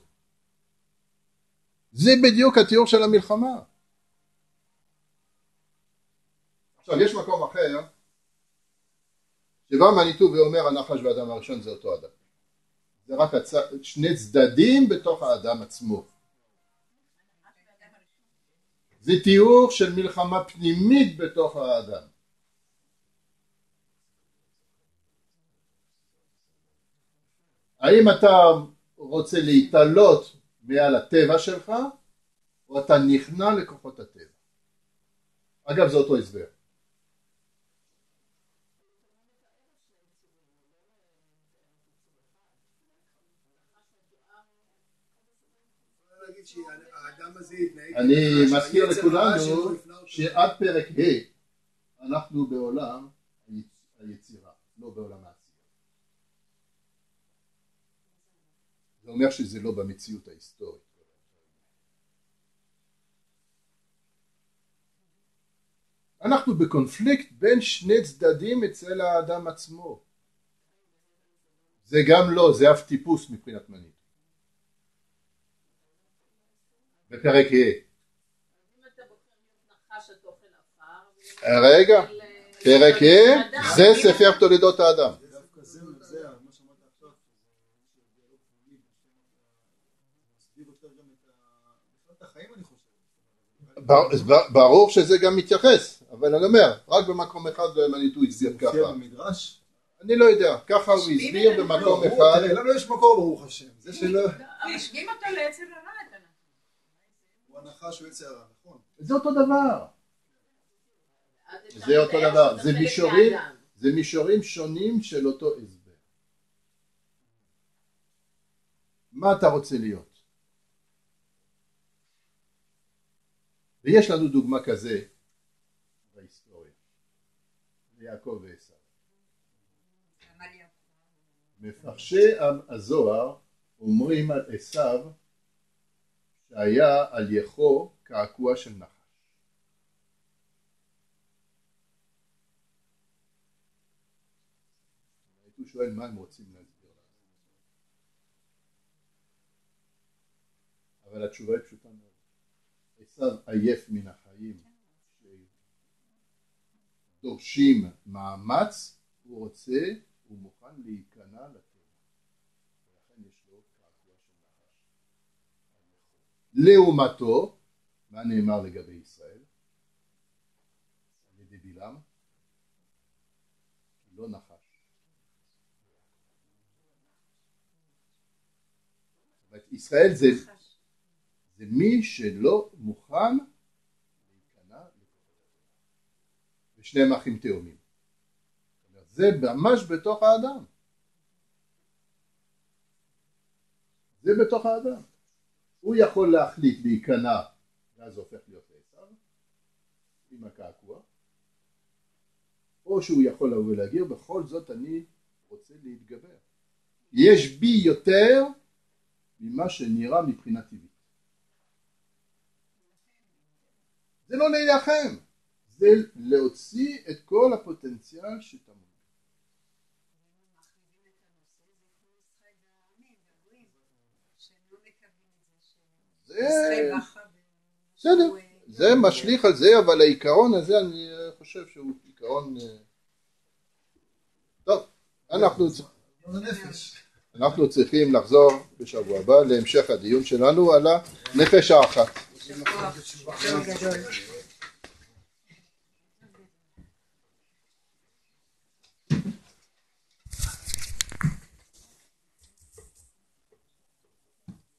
זה בדיוק התיאור של המלחמה. עכשיו יש מקום אחר שבא מניטו ואומר הנחש והאדם הראשון זה אותו אדם. זה רק הצ... שני צדדים בתוך האדם עצמו. זה תיאור של מלחמה פנימית בתוך האדם. האם אתה רוצה להתעלות מעל הטבע שלך, או אתה נכנע לכוחות הטבע? אגב, זה אותו הסבר. אני מזכיר לכולנו שעד פרק ה' אנחנו בעולם היצירה, לא בעולם העשייה. זה אומר שזה לא במציאות ההיסטורית. אנחנו בקונפליקט בין שני צדדים אצל האדם עצמו. זה גם לא, זה אף טיפוס מבחינת מנהיג. בפרק ה'. רגע, פרק ה' זה ספר תולדות האדם. ברור שזה גם מתייחס, אבל אני אומר, רק במקום אחד מניטו הסביר ככה. אני לא יודע, ככה הוא הסביר במקום אחד. לנו יש מקור ברוך השם. זה שלא... משווים אותו לעצם הרע. הוא הנחש הוא יצר הרע, נכון. זה אותו דבר. זה אותו דבר. זה מישורים, זה מישורים שונים של אותו הסבר. מה אתה רוצה להיות? ויש לנו דוגמה כזה בהיסטוריה. יעקב ועשיו. מפרשי הזוהר אומרים על עשיו שהיה על יחו קעקוע של נחש. הוא שואל מה הם רוצים להסביר לנו. אבל התשובה היא פשוטה מאוד. עשיו עייף מן החיים שדורשים מאמץ, הוא רוצה, הוא מוכן להיכנע לטבע. ולכן יש לו קעקוע של נחש. לעומתו, מה נאמר לגבי ישראל? על ידי בלעם? לא נחש. ישראל זה, זה מי שלא מוכן להיכנע לכוחות. ושניהם אחים תאומים. זה ממש בתוך האדם. זה בתוך האדם. הוא יכול להחליט להיכנע, ואז הופך להיות עשיו, עם הקעקוע, או שהוא יכול לבוא ולהגיד, בכל זאת אני רוצה להתגבר. יש בי יותר ממה שנראה מבחינה טבעית. זה לא להילחם, זה להוציא את כל הפוטנציאל שטמון. זה... בסדר, זה משליך על זה, אבל העיקרון הזה אני חושב שהוא עיקרון... טוב, אנחנו, אנחנו צריכים לחזור בשבוע הבא להמשך הדיון שלנו על הנפש האחת.